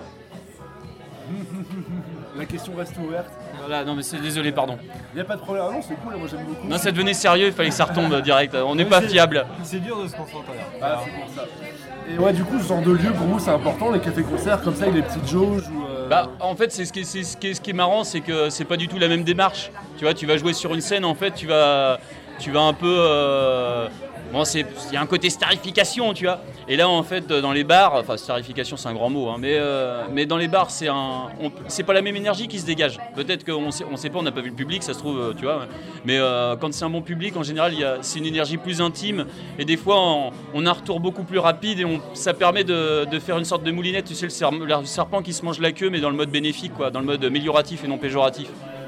La question reste ouverte. Voilà, non mais désolé, pardon. Il n'y a pas de problème, non c'est cool, moi j'aime beaucoup. Non, ça devenait sérieux, il fallait que ça retombe direct, on n'est pas fiable. C'est dur de se concentrer. Ah, c'est pour ça. Et ouais, du coup, ce genre de lieu, pour vous, c'est important, les cafés-concerts comme ça, avec les petites jauges ou en fait, ce qui est marrant, c'est que c'est pas du tout la même démarche. Tu vois, tu vas jouer sur une scène, en fait, tu vas un peu... Bon, il y a un côté starification, tu vois. Et là, en fait, dans les bars, enfin, starification, c'est un grand mot, hein, mais dans les bars, c'est pas la même énergie qui se dégage. Peut-être qu'on sait pas, on n'a pas vu le public, ça se trouve, tu vois. Mais quand c'est un bon public, en général, c'est une énergie plus intime. Et des fois, on a un retour beaucoup plus rapide et ça permet de faire une sorte de moulinette. Tu sais, le serpent qui se mange la queue, mais dans le mode bénéfique, quoi, dans le mode amélioratif et non péjoratif.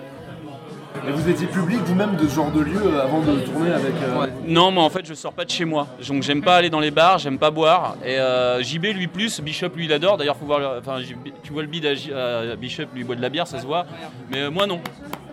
Et vous étiez public vous-même de ce genre de lieu avant de tourner avec... Non, moi en fait je sors pas de chez moi, donc j'aime pas aller dans les bars, j'aime pas boire. Et JB lui plus, Bishop lui il adore, d'ailleurs faut voir, tu vois le bide à Bishop, lui il boit de la bière, ça se voit, mais moi non.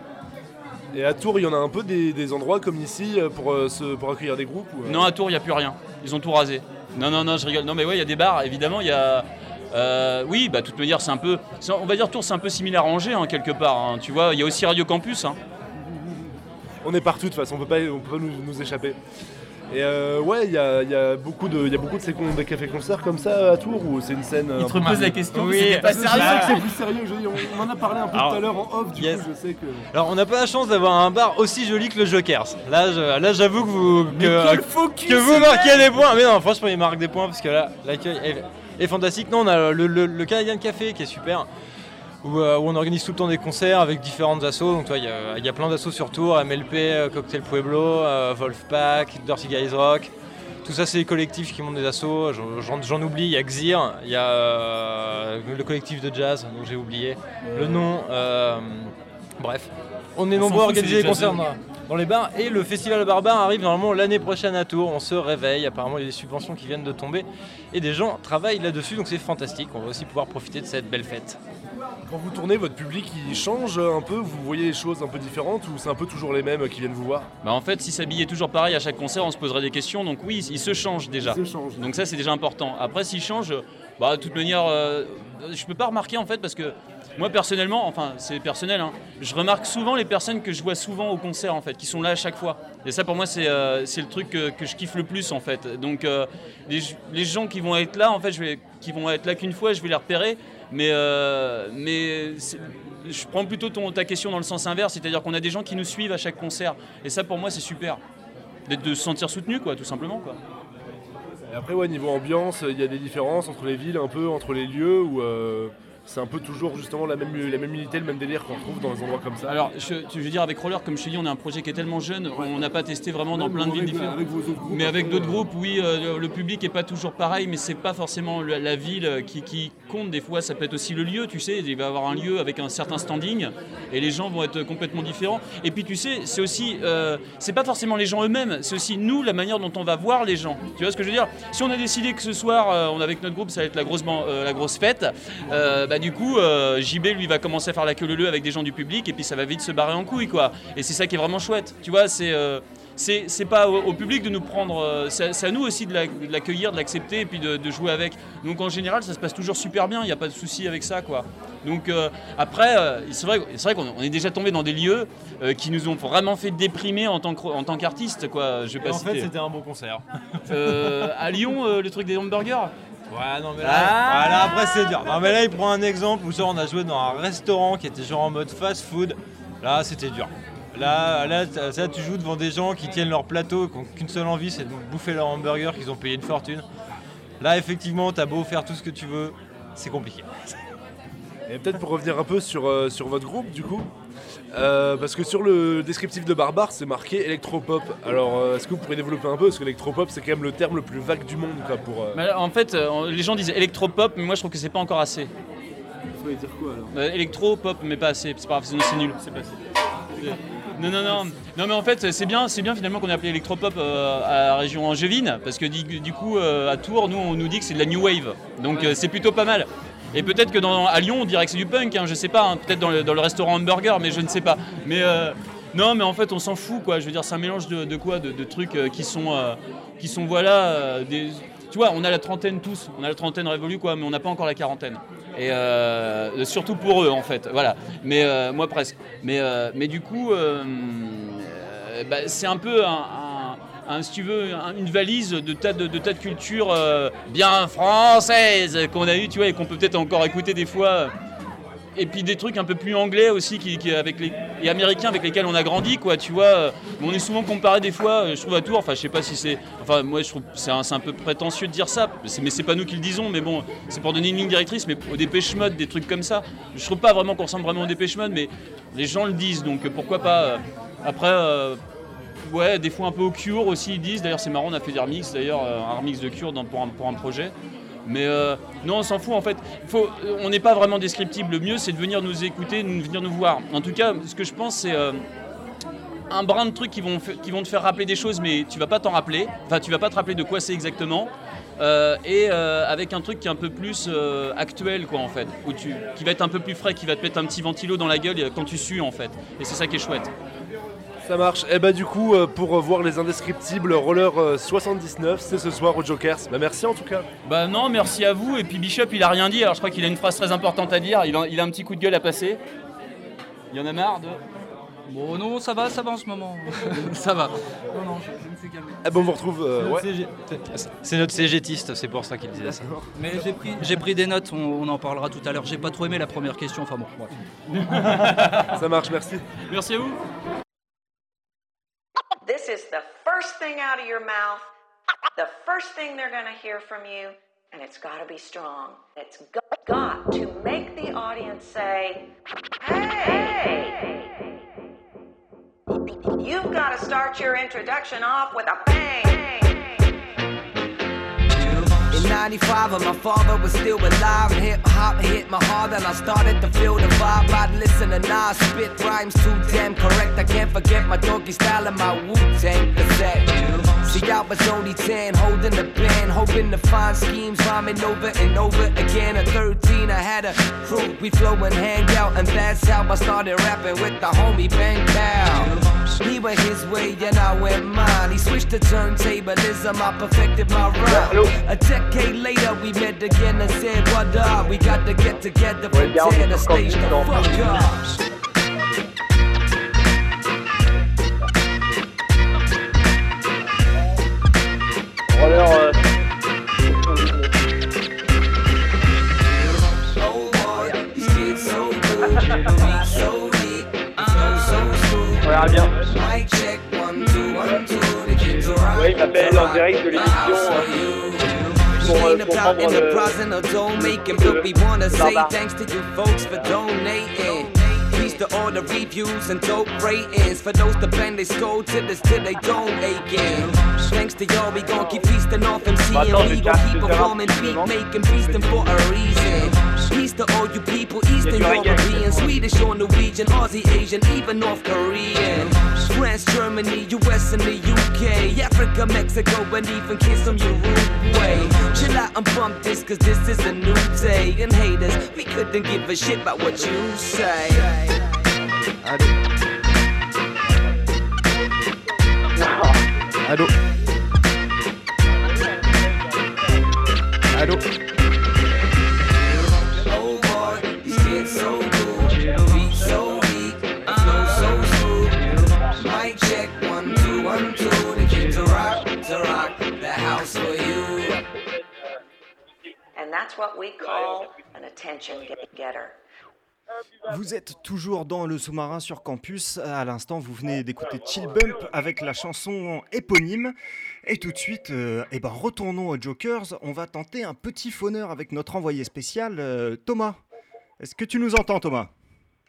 Et à Tours il y en a un peu des endroits comme ici pour accueillir des groupes ou... Non, à Tours il n'y a plus rien, ils ont tout rasé. Non, je rigole, non mais ouais il y a des bars, évidemment il y a... oui, de toute manière c'est un peu... On va dire Tours c'est un peu similaire à Angers hein, quelque part, hein, tu vois, il y a aussi Radio Campus. Hein. On est partout de toute façon, on peut pas nous échapper. Et ouais, il y a beaucoup de des cafés-concerts comme ça à Tours où c'est une scène... Il te repose la question, oui, c'est pas sérieux. C'est plus sérieux, je dis, on en a parlé un peu tout à l'heure en off, du coup je sais que... Alors on n'a pas la chance d'avoir un bar aussi joli que le Jokers. Là j'avoue que vous marquez des points. Mais non, franchement il marque des points parce que là l'accueil est fantastique. Non, on a le Canadian Café qui est super. Où on organise tout le temps des concerts avec différentes assos. Donc il y a plein d'assos sur Tours, MLP, Cocktail Pueblo, Wolfpack, Dirty Guys Rock. Tout ça c'est des collectifs qui montent des assos. J'en oublie, il y a Xir, il y a le collectif de jazz dont j'ai oublié le nom. Bref, on est nombreux à organiser des concerts dans les bars. Et le Festival Barbare arrive normalement l'année prochaine à Tours. On se réveille, apparemment il y a des subventions qui viennent de tomber. Et des gens travaillent là-dessus, donc c'est fantastique. On va aussi pouvoir profiter de cette belle fête. Quand vous tournez, votre public il change un peu, vous voyez les choses un peu différentes ou c'est un peu toujours les mêmes qui viennent vous voir ? En fait, si s'habillait toujours pareil à chaque concert, on se poserait des questions. Donc oui, il se change déjà. Donc ça, c'est déjà important. Après, s'il change, de toute manière, je peux pas remarquer en fait parce que moi personnellement, enfin c'est personnel, hein, je remarque souvent les personnes que je vois souvent au concert en fait, qui sont là à chaque fois. Et ça pour moi c'est le truc que je kiffe le plus en fait. Donc les gens qui vont être là en fait, qui vont être là qu'une fois, je vais les repérer. Mais je prends plutôt ta question dans le sens inverse, c'est-à-dire qu'on a des gens qui nous suivent à chaque concert. Et ça, pour moi, c'est super. De se sentir soutenu, quoi, tout simplement. Quoi. Et après, ouais, niveau ambiance, il y a des différences entre les villes, un peu, entre les lieux, où c'est un peu toujours justement la même unité, le même délire qu'on retrouve dans des endroits comme ça. Alors, je veux dire, avec Roller, comme je te dis, on a un projet qui est tellement jeune, on n'a pas testé vraiment dans plein de villes différentes. Mais avec d'autres groupes, oui, le public n'est pas toujours pareil, mais c'est pas forcément la ville qui compte. Des fois, ça peut être aussi le lieu, tu sais, il va y avoir un lieu avec un certain standing, et les gens vont être complètement différents. Et puis, tu sais, c'est aussi, c'est pas forcément les gens eux-mêmes, c'est aussi nous, la manière dont on va voir les gens. Tu vois ce que je veux dire ? Si on a décidé que ce soir, avec notre groupe, ça va être la grosse fête, du coup, JB lui va commencer à faire la queue leu avec des gens du public et puis ça va vite se barrer en couille quoi. Et c'est ça qui est vraiment chouette. Tu vois, c'est pas au public de nous prendre, c'est à nous aussi de l'accueillir, de l'accepter et puis de jouer avec. Donc en général, ça se passe toujours super bien. Il n'y a pas de souci avec ça quoi. Donc après, c'est vrai qu'on est déjà tombé dans des lieux qui nous ont vraiment fait déprimer en tant qu'artistes quoi. Je vais pas citer. En fait, c'était un bon concert. À Lyon, le truc des hamburgers. Ouais, non, mais là, après c'est dur. Non, mais là, il prend un exemple où on a joué dans un restaurant qui était genre en mode fast food. Là, c'était dur. Là, tu joues devant des gens qui tiennent leur plateau, qui n'ont qu'une seule envie, c'est de bouffer leur hamburger, qu'ils ont payé une fortune. Là, effectivement, t'as beau faire tout ce que tu veux, c'est compliqué. Et peut-être pour revenir un peu sur votre groupe, du coup, Parce que sur le descriptif de Barbare, c'est marqué électropop. Alors, est-ce que vous pourriez développer un peu? Parce que l'électropop, c'est quand même le terme le plus vague du monde, quoi, pour... Mais en fait, les gens disent électropop, mais moi je trouve que c'est pas encore assez. Vous voulez dire quoi alors? Électropop, mais pas assez. C'est pas grave, sinon c'est nul. C'est passé. Non, mais en fait, c'est bien finalement qu'on ait appelé électropop à la région angevine, parce que du coup, à Tours, nous, on nous dit que c'est de la new wave. Donc c'est plutôt pas mal. Et peut-être que à Lyon, on dirait que c'est du punk, hein, je sais pas, hein, peut-être dans le restaurant Hamburger, mais je ne sais pas. Mais non, mais en fait, on s'en fout, quoi. Je veux dire, c'est un mélange de quoi, de trucs qui sont voilà, tu vois, on a la trentaine tous, on a la trentaine révolue, quoi, mais on n'a pas encore la quarantaine. Et surtout pour eux, en fait, voilà. Mais moi presque. Mais du coup, c'est un peu si tu veux, une valise de tas de cultures bien françaises qu'on a eu, tu vois, et qu'on peut peut-être encore écouter des fois. Et puis des trucs un peu plus anglais aussi et américains avec lesquels on a grandi, quoi, tu vois. On est souvent comparé des fois, je trouve, à Tours, enfin je sais pas si c'est... Enfin moi je trouve c'est un peu prétentieux de dire ça, mais c'est pas nous qui le disons, mais bon, c'est pour donner une ligne directrice, mais au Dépêche Mode, des trucs comme ça. Je trouve pas vraiment qu'on ressemble vraiment au Dépêche Mode, mais les gens le disent, donc pourquoi pas. Après, ouais, des fois un peu au Cure aussi, ils disent. D'ailleurs c'est marrant, on a fait des remixes, d'ailleurs, un remix de Cure pour un projet. Mais non, on s'en fout en fait. On n'est pas vraiment descriptible. Le mieux, c'est de venir nous écouter, de venir nous voir. En tout cas, ce que je pense, c'est un brin de trucs qui vont te faire rappeler des choses, mais tu vas pas t'en rappeler. Enfin, tu vas pas te rappeler de quoi c'est exactement. Avec un truc qui est un peu plus actuel, quoi, en fait. Qui va être un peu plus frais, qui va te mettre un petit ventilo dans la gueule quand tu sues, en fait. Et c'est ça qui est chouette. Ça marche. Et bah du coup, pour voir les indescriptibles Roller 79, c'est ce soir au Jokers. Bah merci en tout cas. Bah non, merci à vous. Et puis Bishop, il a rien dit. Alors je crois qu'il a une phrase très importante à dire. Il a un petit coup de gueule à passer. Il y en a marre de... Bon non, ça va en ce moment. Ça va. Non, je me suis calmé. Eh ben on vous retrouve... ouais. C'est notre cégétiste, c'est pour ça qu'il disait ça. Mais j'ai pris des notes, on en parlera tout à l'heure. J'ai pas trop aimé la première question, enfin bon, bref. Ça marche, merci. Merci à vous. This is the first thing out of your mouth, the first thing they're going to hear from you, and it's got to be strong. It's got to make the audience say, hey! You've got to start your introduction off with a bang! In 95 when my father was still alive, hip-hop hit my heart and I started to feel the vibe. I'd listen to Nas, spit rhymes too damn correct. I can't forget my doggy style and my Wu-Tang cassette. See, I was only 10, holding the pen, hoping to find schemes, rhyming over and over again. At 13 I had a crew, we flow and hang out, and that's how I started rapping with the homie Bang Pow. He went his way and I went mine. He switched to turntablism, I perfected my rhyme. A decade later we met again and said what up. We got to get together, prepare the stage to fuck up. Bien. Oui, il m'appelle en direct de l'émission pour prendre Peace to all the reviews and dope ratings. For those that bang they stole to this till they don't aching. Thanks to y'all, we gon' keep feasting off MC and we gon' keep performing, beat making, feasting for a reason. Peace to all you people, Eastern European, Swedish or Norwegian, Aussie, Asian, even North Korean. France, Germany, US and the UK, Africa, Mexico, and even kids from Uruguay. Chill out and bump this, cause this is a new day. And haters, we couldn't give a shit about what you say. Allô. Allô. And that's what we call an attention getter. Vous êtes toujours dans le sous-marin sur campus. À l'instant, vous venez d'écouter Chill Bump avec la chanson éponyme. Et tout de suite, retournons aux Jokers. On va tenter un petit phoneur avec notre envoyé spécial, Thomas. Est-ce que tu nous entends, Thomas ?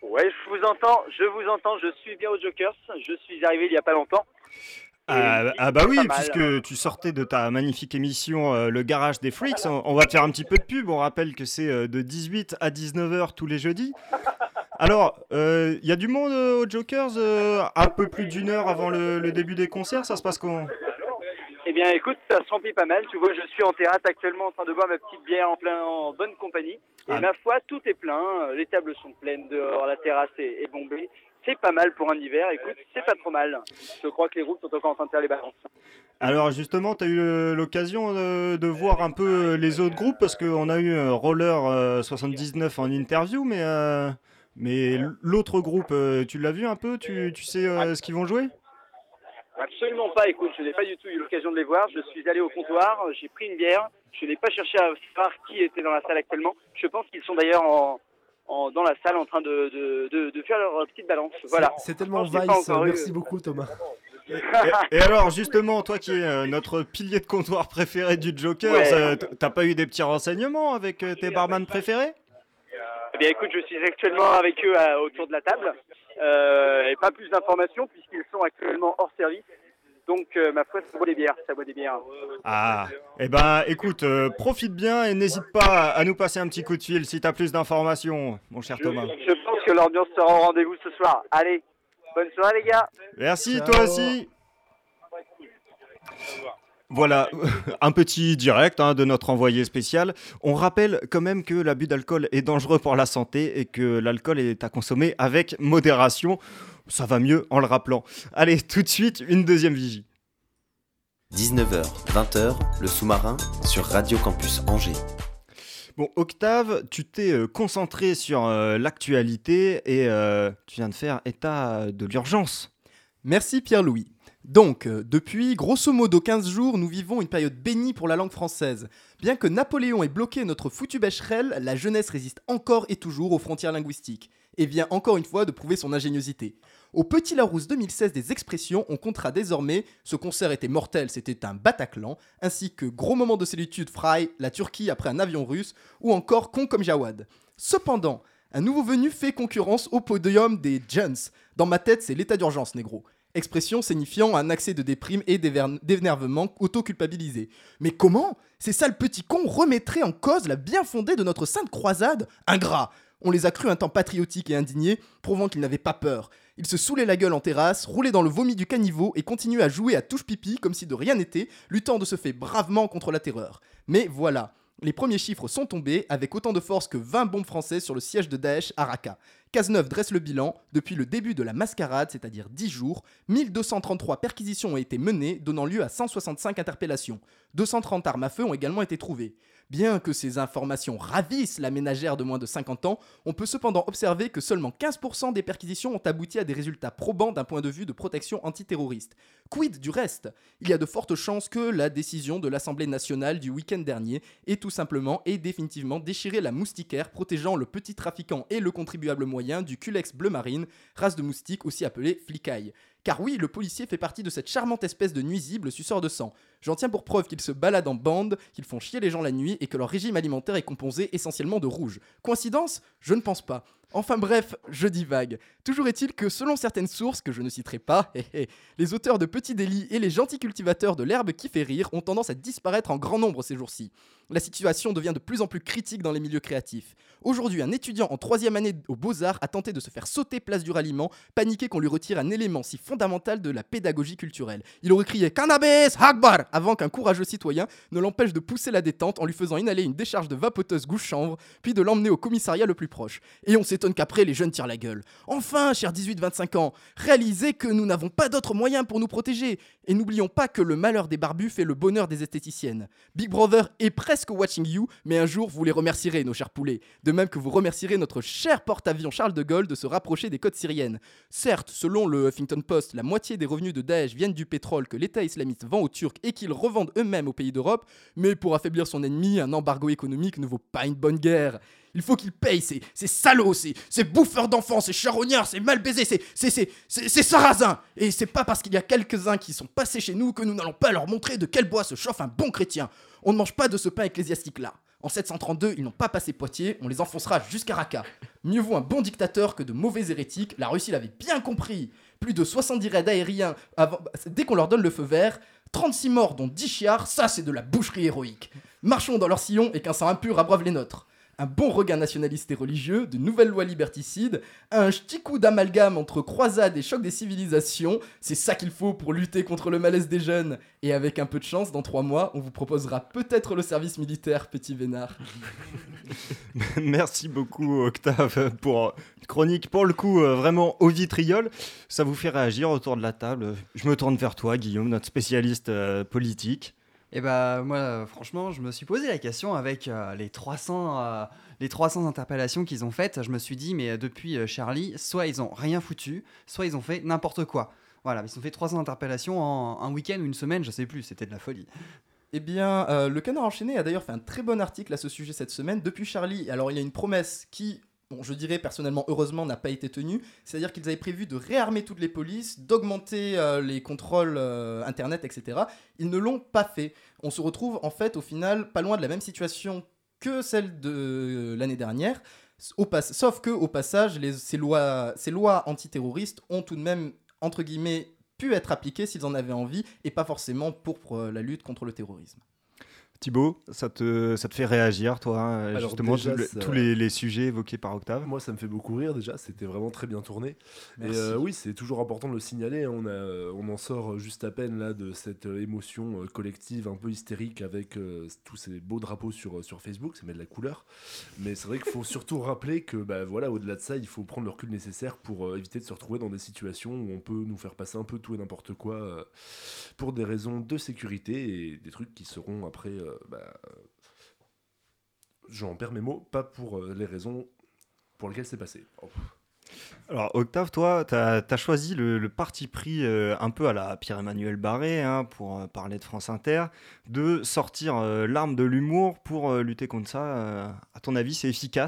Ouais, je vous entends, je suis bien aux Jokers, je suis arrivé il y a pas longtemps. Bah oui, puisque tu sortais de ta magnifique émission Le Garage des Freaks, on va te faire un petit peu de pub, on rappelle que c'est de 18 à 19h tous les jeudis. Alors, il y a du monde aux Jokers un peu plus d'une heure avant le début des concerts, ça se passe comment ? Eh bien écoute, ça se remplit pas mal, tu vois, je suis en terrasse actuellement en train de boire ma petite bière en bonne compagnie. Et ma foi, tout est plein, les tables sont pleines dehors, la terrasse est bombée. C'est pas mal pour un hiver, écoute, c'est pas trop mal. Je crois que les routes sont encore en train de faire les balances. Alors justement, tu as eu l'occasion de voir un peu les autres groupes, parce qu'on a eu Roller 79 en interview, mais l'autre groupe, tu l'as vu un peu ? Tu sais ce qu'ils vont jouer ? Absolument pas, écoute, je n'ai pas du tout eu l'occasion de les voir. Je suis allé au comptoir, j'ai pris une bière, je n'ai pas cherché à savoir qui était dans la salle actuellement. Je pense qu'ils sont d'ailleurs dans la salle en train de faire leur petite balance. Voilà. C'est tellement Vice, merci beaucoup Thomas. Et alors justement, toi qui es notre pilier de comptoir préféré du Joker, t'as pas eu des petits renseignements avec tes barman préférés ? Eh bien écoute, je suis actuellement avec eux autour de la table et pas plus d'informations puisqu'ils sont actuellement hors service. Donc ma foi, ça boit des bières, Ah, eh ben écoute, profite bien et n'hésite pas à nous passer un petit coup de fil si t'as plus d'informations, mon cher Thomas. Je pense que l'ambiance sera au rendez-vous ce soir. Allez, bonne soirée les gars. Merci, ciao. Toi aussi. Voilà, un petit direct de notre envoyé spécial. On rappelle quand même que l'abus d'alcool est dangereux pour la santé et que l'alcool est à consommer avec modération. Ça va mieux en le rappelant. Allez, tout de suite, une deuxième vigie. 19h, 20h, le sous-marin sur Radio Campus Angers. Bon, Octave, tu t'es concentré sur l'actualité et tu viens de faire état de l'urgence. Merci Pierre-Louis. Donc, depuis grosso modo 15 jours, nous vivons une période bénie pour la langue française. Bien que Napoléon ait bloqué notre foutue Becherel, la jeunesse résiste encore et toujours aux frontières linguistiques, et vient encore une fois de prouver son ingéniosité. Au Petit Larousse 2016 des expressions, on comptera désormais « Ce concert était mortel, c'était un Bataclan », ainsi que « Gros moment de solitude, Fry, la Turquie après un avion russe », ou encore « Con comme Jawad ». Cependant, un nouveau venu fait concurrence au podium des Jones. Dans ma tête, c'est l'état d'urgence, négro. Expression signifiant un accès de déprime et d'énervement auto-culpabilisé. Mais comment ? Ces sales petits cons remettraient en cause la bien fondée de notre sainte croisade ? Ingrats ! On les a crus un temps patriotiques et indignés, prouvant qu'ils n'avaient pas peur. Ils se saoulaient la gueule en terrasse, roulaient dans le vomi du caniveau et continuaient à jouer à touche-pipi comme si de rien n'était, luttant de ce fait bravement contre la terreur. Mais voilà, les premiers chiffres sont tombés avec autant de force que 20 bombes françaises sur le siège de Daesh à Raqqa. Cazeneuve dresse le bilan, depuis le début de la mascarade, c'est-à-dire 10 jours, 1233 perquisitions ont été menées, donnant lieu à 165 interpellations. 230 armes à feu ont également été trouvées. Bien que ces informations ravissent la ménagère de moins de 50 ans, on peut cependant observer que seulement 15% des perquisitions ont abouti à des résultats probants d'un point de vue de protection antiterroriste. Quid du reste ? Il y a de fortes chances que la décision de l'Assemblée nationale du week-end dernier ait tout simplement et définitivement déchiré la moustiquaire protégeant le petit trafiquant et le contribuable moyen du Culex bleu marine, race de moustique aussi appelée flicaille. Car oui, le policier fait partie de cette charmante espèce de nuisible suceur de sang. J'en tiens pour preuve qu'ils se baladent en bande, qu'ils font chier les gens la nuit et que leur régime alimentaire est composé essentiellement de rouge. Coïncidence ? Je ne pense pas. Enfin bref, je divague. Toujours est-il que selon certaines sources, que je ne citerai pas, les auteurs de petits délits et les gentils cultivateurs de l'herbe qui fait rire ont tendance à disparaître en grand nombre ces jours-ci. La situation devient de plus en plus critique dans les milieux créatifs. Aujourd'hui, un étudiant en 3e année aux Beaux-Arts a tenté de se faire sauter place du ralliement, paniqué qu'on lui retire un élément si fondamental de la pédagogie culturelle. Il aurait crié « Cannabis Akbar !» avant qu'un courageux citoyen ne l'empêche de pousser la détente en lui faisant inhaler une décharge de vapoteuse gouche-chanvre, puis de l'emmener au commissariat le plus proche. Et on s'étonne qu'après, les jeunes tirent la gueule. Enfin, chers 18-25 ans, réalisez que nous n'avons pas d'autres moyens pour nous protéger. Et n'oublions pas que le malheur des barbus fait le bonheur des esthéticiennes. Big Brother est presque watching you, mais un jour, vous les remercierez, nos chers poulets. De même que vous remercierez notre cher porte-avions Charles de Gaulle de se rapprocher des côtes syriennes. Certes, selon le Huffington Post, la moitié des revenus de Daesh viennent du pétrole que l'État islamiste vend aux Turcs et qu'ils revendent eux-mêmes aux pays d'Europe, mais pour affaiblir son ennemi, un embargo économique ne vaut pas une bonne guerre. Il faut qu'ils payent ces salauds, ces bouffeurs d'enfants, ces charognards, ces mal baisés, ces sarrasins. Et c'est pas parce qu'il y a quelques-uns qui sont passés chez nous que nous n'allons pas leur montrer de quel bois se chauffe un bon chrétien. On ne mange pas de ce pain ecclésiastique-là. En 732, ils n'ont pas passé Poitiers, on les enfoncera jusqu'à Raqqa. Mieux vaut un bon dictateur que de mauvais hérétiques, la Russie l'avait bien compris. Plus de 70 raids aériens dès qu'on leur donne le feu vert, 36 morts dont 10 chiards, ça c'est de la boucherie héroïque. Marchons dans leur sillon et qu'un sang impur abreuve les nôtres. Un bon regain nationaliste et religieux, de nouvelles lois liberticides, un petit coup d'amalgame entre croisade et choc des civilisations, c'est ça qu'il faut pour lutter contre le malaise des jeunes. Et avec un peu de chance, dans 3 mois, on vous proposera peut-être le service militaire, petit vénard. Merci beaucoup Octave pour une chronique, pour le coup, vraiment au vitriol. Ça vous fait réagir autour de la table. Je me tourne vers toi, Guillaume, notre spécialiste politique. Et bah moi franchement je me suis posé la question avec les 300 interpellations qu'ils ont faites. Je me suis dit mais depuis Charlie, soit ils ont rien foutu, soit ils ont fait n'importe quoi. Voilà, ils ont fait 300 interpellations en un week-end ou une semaine, je sais plus, c'était de la folie. Eh bien, le Canard enchaîné a d'ailleurs fait un très bon article à ce sujet cette semaine. Depuis Charlie, alors il y a une promesse qui... Bon, je dirais personnellement, heureusement, n'a pas été tenue. C'est-à-dire qu'ils avaient prévu de réarmer toutes les polices, d'augmenter les contrôles Internet, etc. Ils ne l'ont pas fait. On se retrouve en fait au final pas loin de la même situation que celle de l'année dernière. Sauf qu'au passage, ces lois antiterroristes ont tout de même, entre guillemets, pu être appliquées s'ils en avaient envie, et pas forcément pour la lutte contre le terrorisme. Thibaut, ça te fait réagir, toi, justement, déjà, tous les sujets évoqués par Octave? Moi, ça me fait beaucoup rire, déjà, c'était vraiment très bien tourné. Merci. Et oui, c'est toujours important de le signaler, on en sort juste à peine là, de cette émotion collective un peu hystérique avec tous ces beaux drapeaux sur Facebook, ça met de la couleur. Mais c'est vrai qu'il faut surtout rappeler que, voilà, au-delà de ça, il faut prendre le recul nécessaire pour éviter de se retrouver dans des situations où on peut nous faire passer un peu tout et n'importe quoi pour des raisons de sécurité et des trucs qui seront après... j'en perds mes mots, pas pour les raisons pour lesquelles c'est passé. Oh. Alors Octave, toi, tu as choisi le parti pris un peu à la Pierre-Emmanuel Barré, pour parler de France Inter, de sortir l'arme de l'humour pour lutter contre ça. À ton avis, c'est efficace ?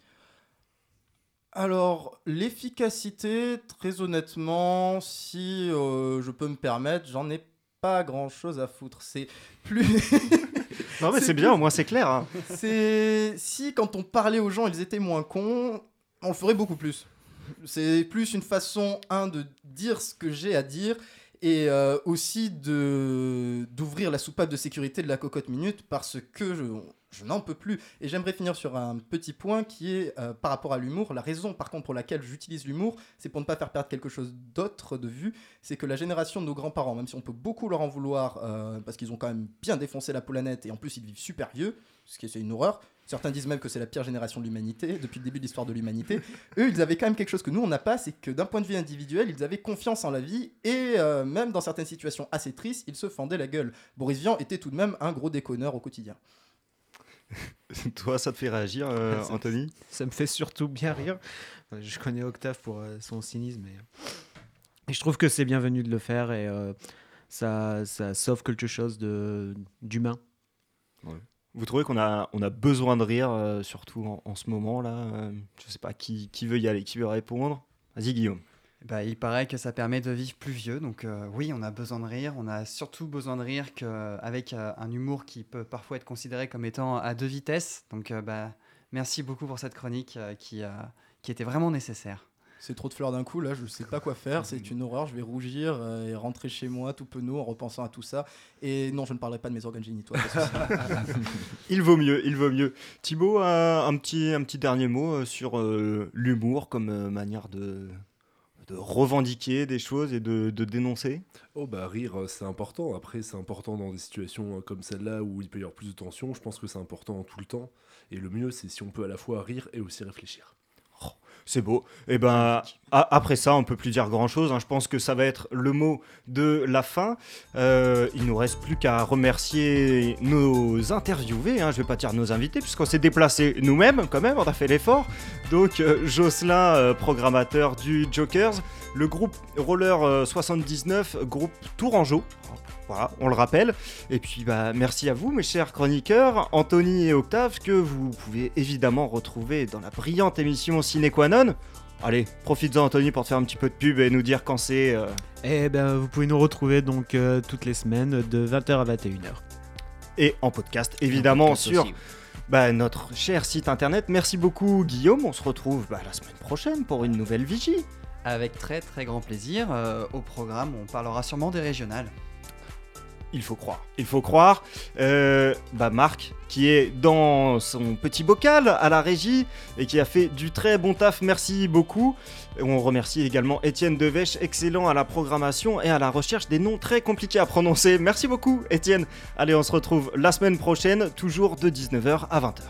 Alors, l'efficacité, très honnêtement, si je peux me permettre, j'en ai pas grand-chose à foutre. C'est plus... Non mais c'est bien, au moins c'est clair. Hein. C'est... Si quand on parlait aux gens, ils étaient moins cons, on le ferait beaucoup plus. C'est plus une façon, de dire ce que j'ai à dire, et aussi d'ouvrir la soupape de sécurité de la cocotte minute, parce que je n'en peux plus. Et j'aimerais finir sur un petit point qui est par rapport à l'humour. La raison par contre pour laquelle j'utilise l'humour, c'est pour ne pas faire perdre quelque chose d'autre de vue. C'est que la génération de nos grands-parents, même si on peut beaucoup leur en vouloir, parce qu'ils ont quand même bien défoncé la planète, et en plus ils vivent super vieux, ce qui est une horreur. Certains disent même que c'est la pire génération de l'humanité, depuis le début de l'histoire de l'humanité. Eux, ils avaient quand même quelque chose que nous, on n'a pas, c'est que d'un point de vue individuel, ils avaient confiance en la vie, et même dans certaines situations assez tristes, ils se fendaient la gueule. Boris Vian était tout de même un gros déconneur au quotidien. Toi, ça te fait réagir, Anthony ? Ça me fait surtout bien rire. Je connais Octave pour son cynisme. Et je trouve que c'est bienvenu de le faire, et ça sauve quelque chose d'humain. Ouais. Vous trouvez qu'on a besoin de rire, surtout en ce moment-là je sais pas, qui veut y aller, qui veut répondre ? Vas-y, Guillaume. Il paraît que ça permet de vivre plus vieux, donc oui, on a besoin de rire. On a surtout besoin de rire qu'avec un humour qui peut parfois être considéré comme étant à 2 vitesses. Donc merci beaucoup pour cette chronique qui était vraiment nécessaire. C'est trop de fleurs d'un coup, là, je sais pas quoi faire, c'est une horreur, je vais rougir et rentrer chez moi tout penaud en repensant à tout ça. Et non, je ne parlerai pas de mes organes génitaux. Il vaut mieux. Thibaut, un petit dernier mot sur l'humour comme manière de revendiquer des choses et de dénoncer. Rire, c'est important. Après, c'est important dans des situations comme celle-là où il peut y avoir plus de tension. Je pense que c'est important tout le temps. Et le mieux, c'est si on peut à la fois rire et aussi réfléchir. C'est beau. Et après ça, on peut plus dire grand-chose. Je pense que ça va être le mot de la fin. Il nous reste plus qu'à remercier nos interviewés. Je vais pas dire nos invités, puisqu'on s'est déplacés nous-mêmes, quand même. On a fait l'effort. Donc, Jocelyn, programmateur du Jokers, le groupe Roller 79, groupe Tourangeau. Voilà, on le rappelle. Et puis, merci à vous, mes chers chroniqueurs, Anthony et Octave, que vous pouvez évidemment retrouver dans la brillante émission Sine Qua Non. Allez, profites-en, Anthony, pour te faire un petit peu de pub et nous dire quand c'est... vous pouvez nous retrouver donc toutes les semaines de 20h à 21h. Et en podcast, évidemment, sur notre cher site internet. Merci beaucoup Guillaume, on se retrouve la semaine prochaine pour une nouvelle vigie. Avec très très grand plaisir. Au programme, on parlera sûrement des régionales. Il faut croire. Marc, qui est dans son petit bocal à la régie et qui a fait du très bon taf, merci beaucoup. On remercie également Étienne Devèche, excellent à la programmation et à la recherche des noms très compliqués à prononcer. Merci beaucoup Étienne. Allez, on se retrouve la semaine prochaine, toujours de 19h à 20h.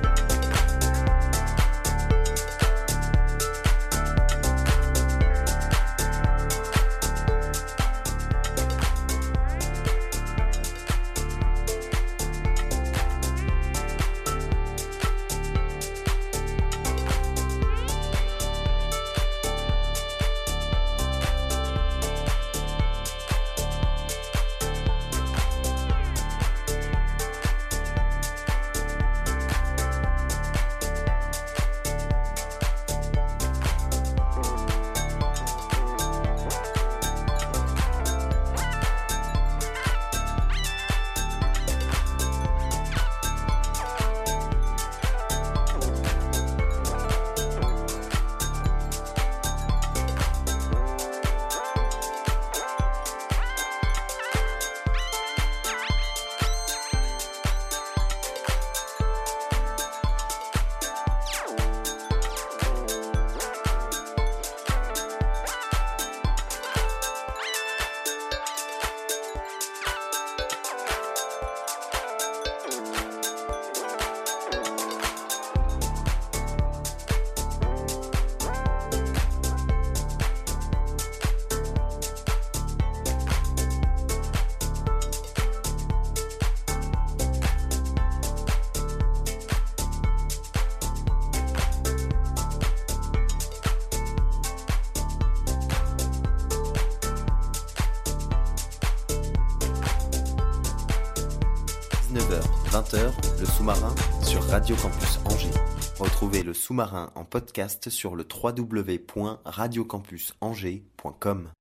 Le sous-marin sur Radio Campus Angers. Retrouvez le sous-marin en podcast sur le www.radiocampusangers.com.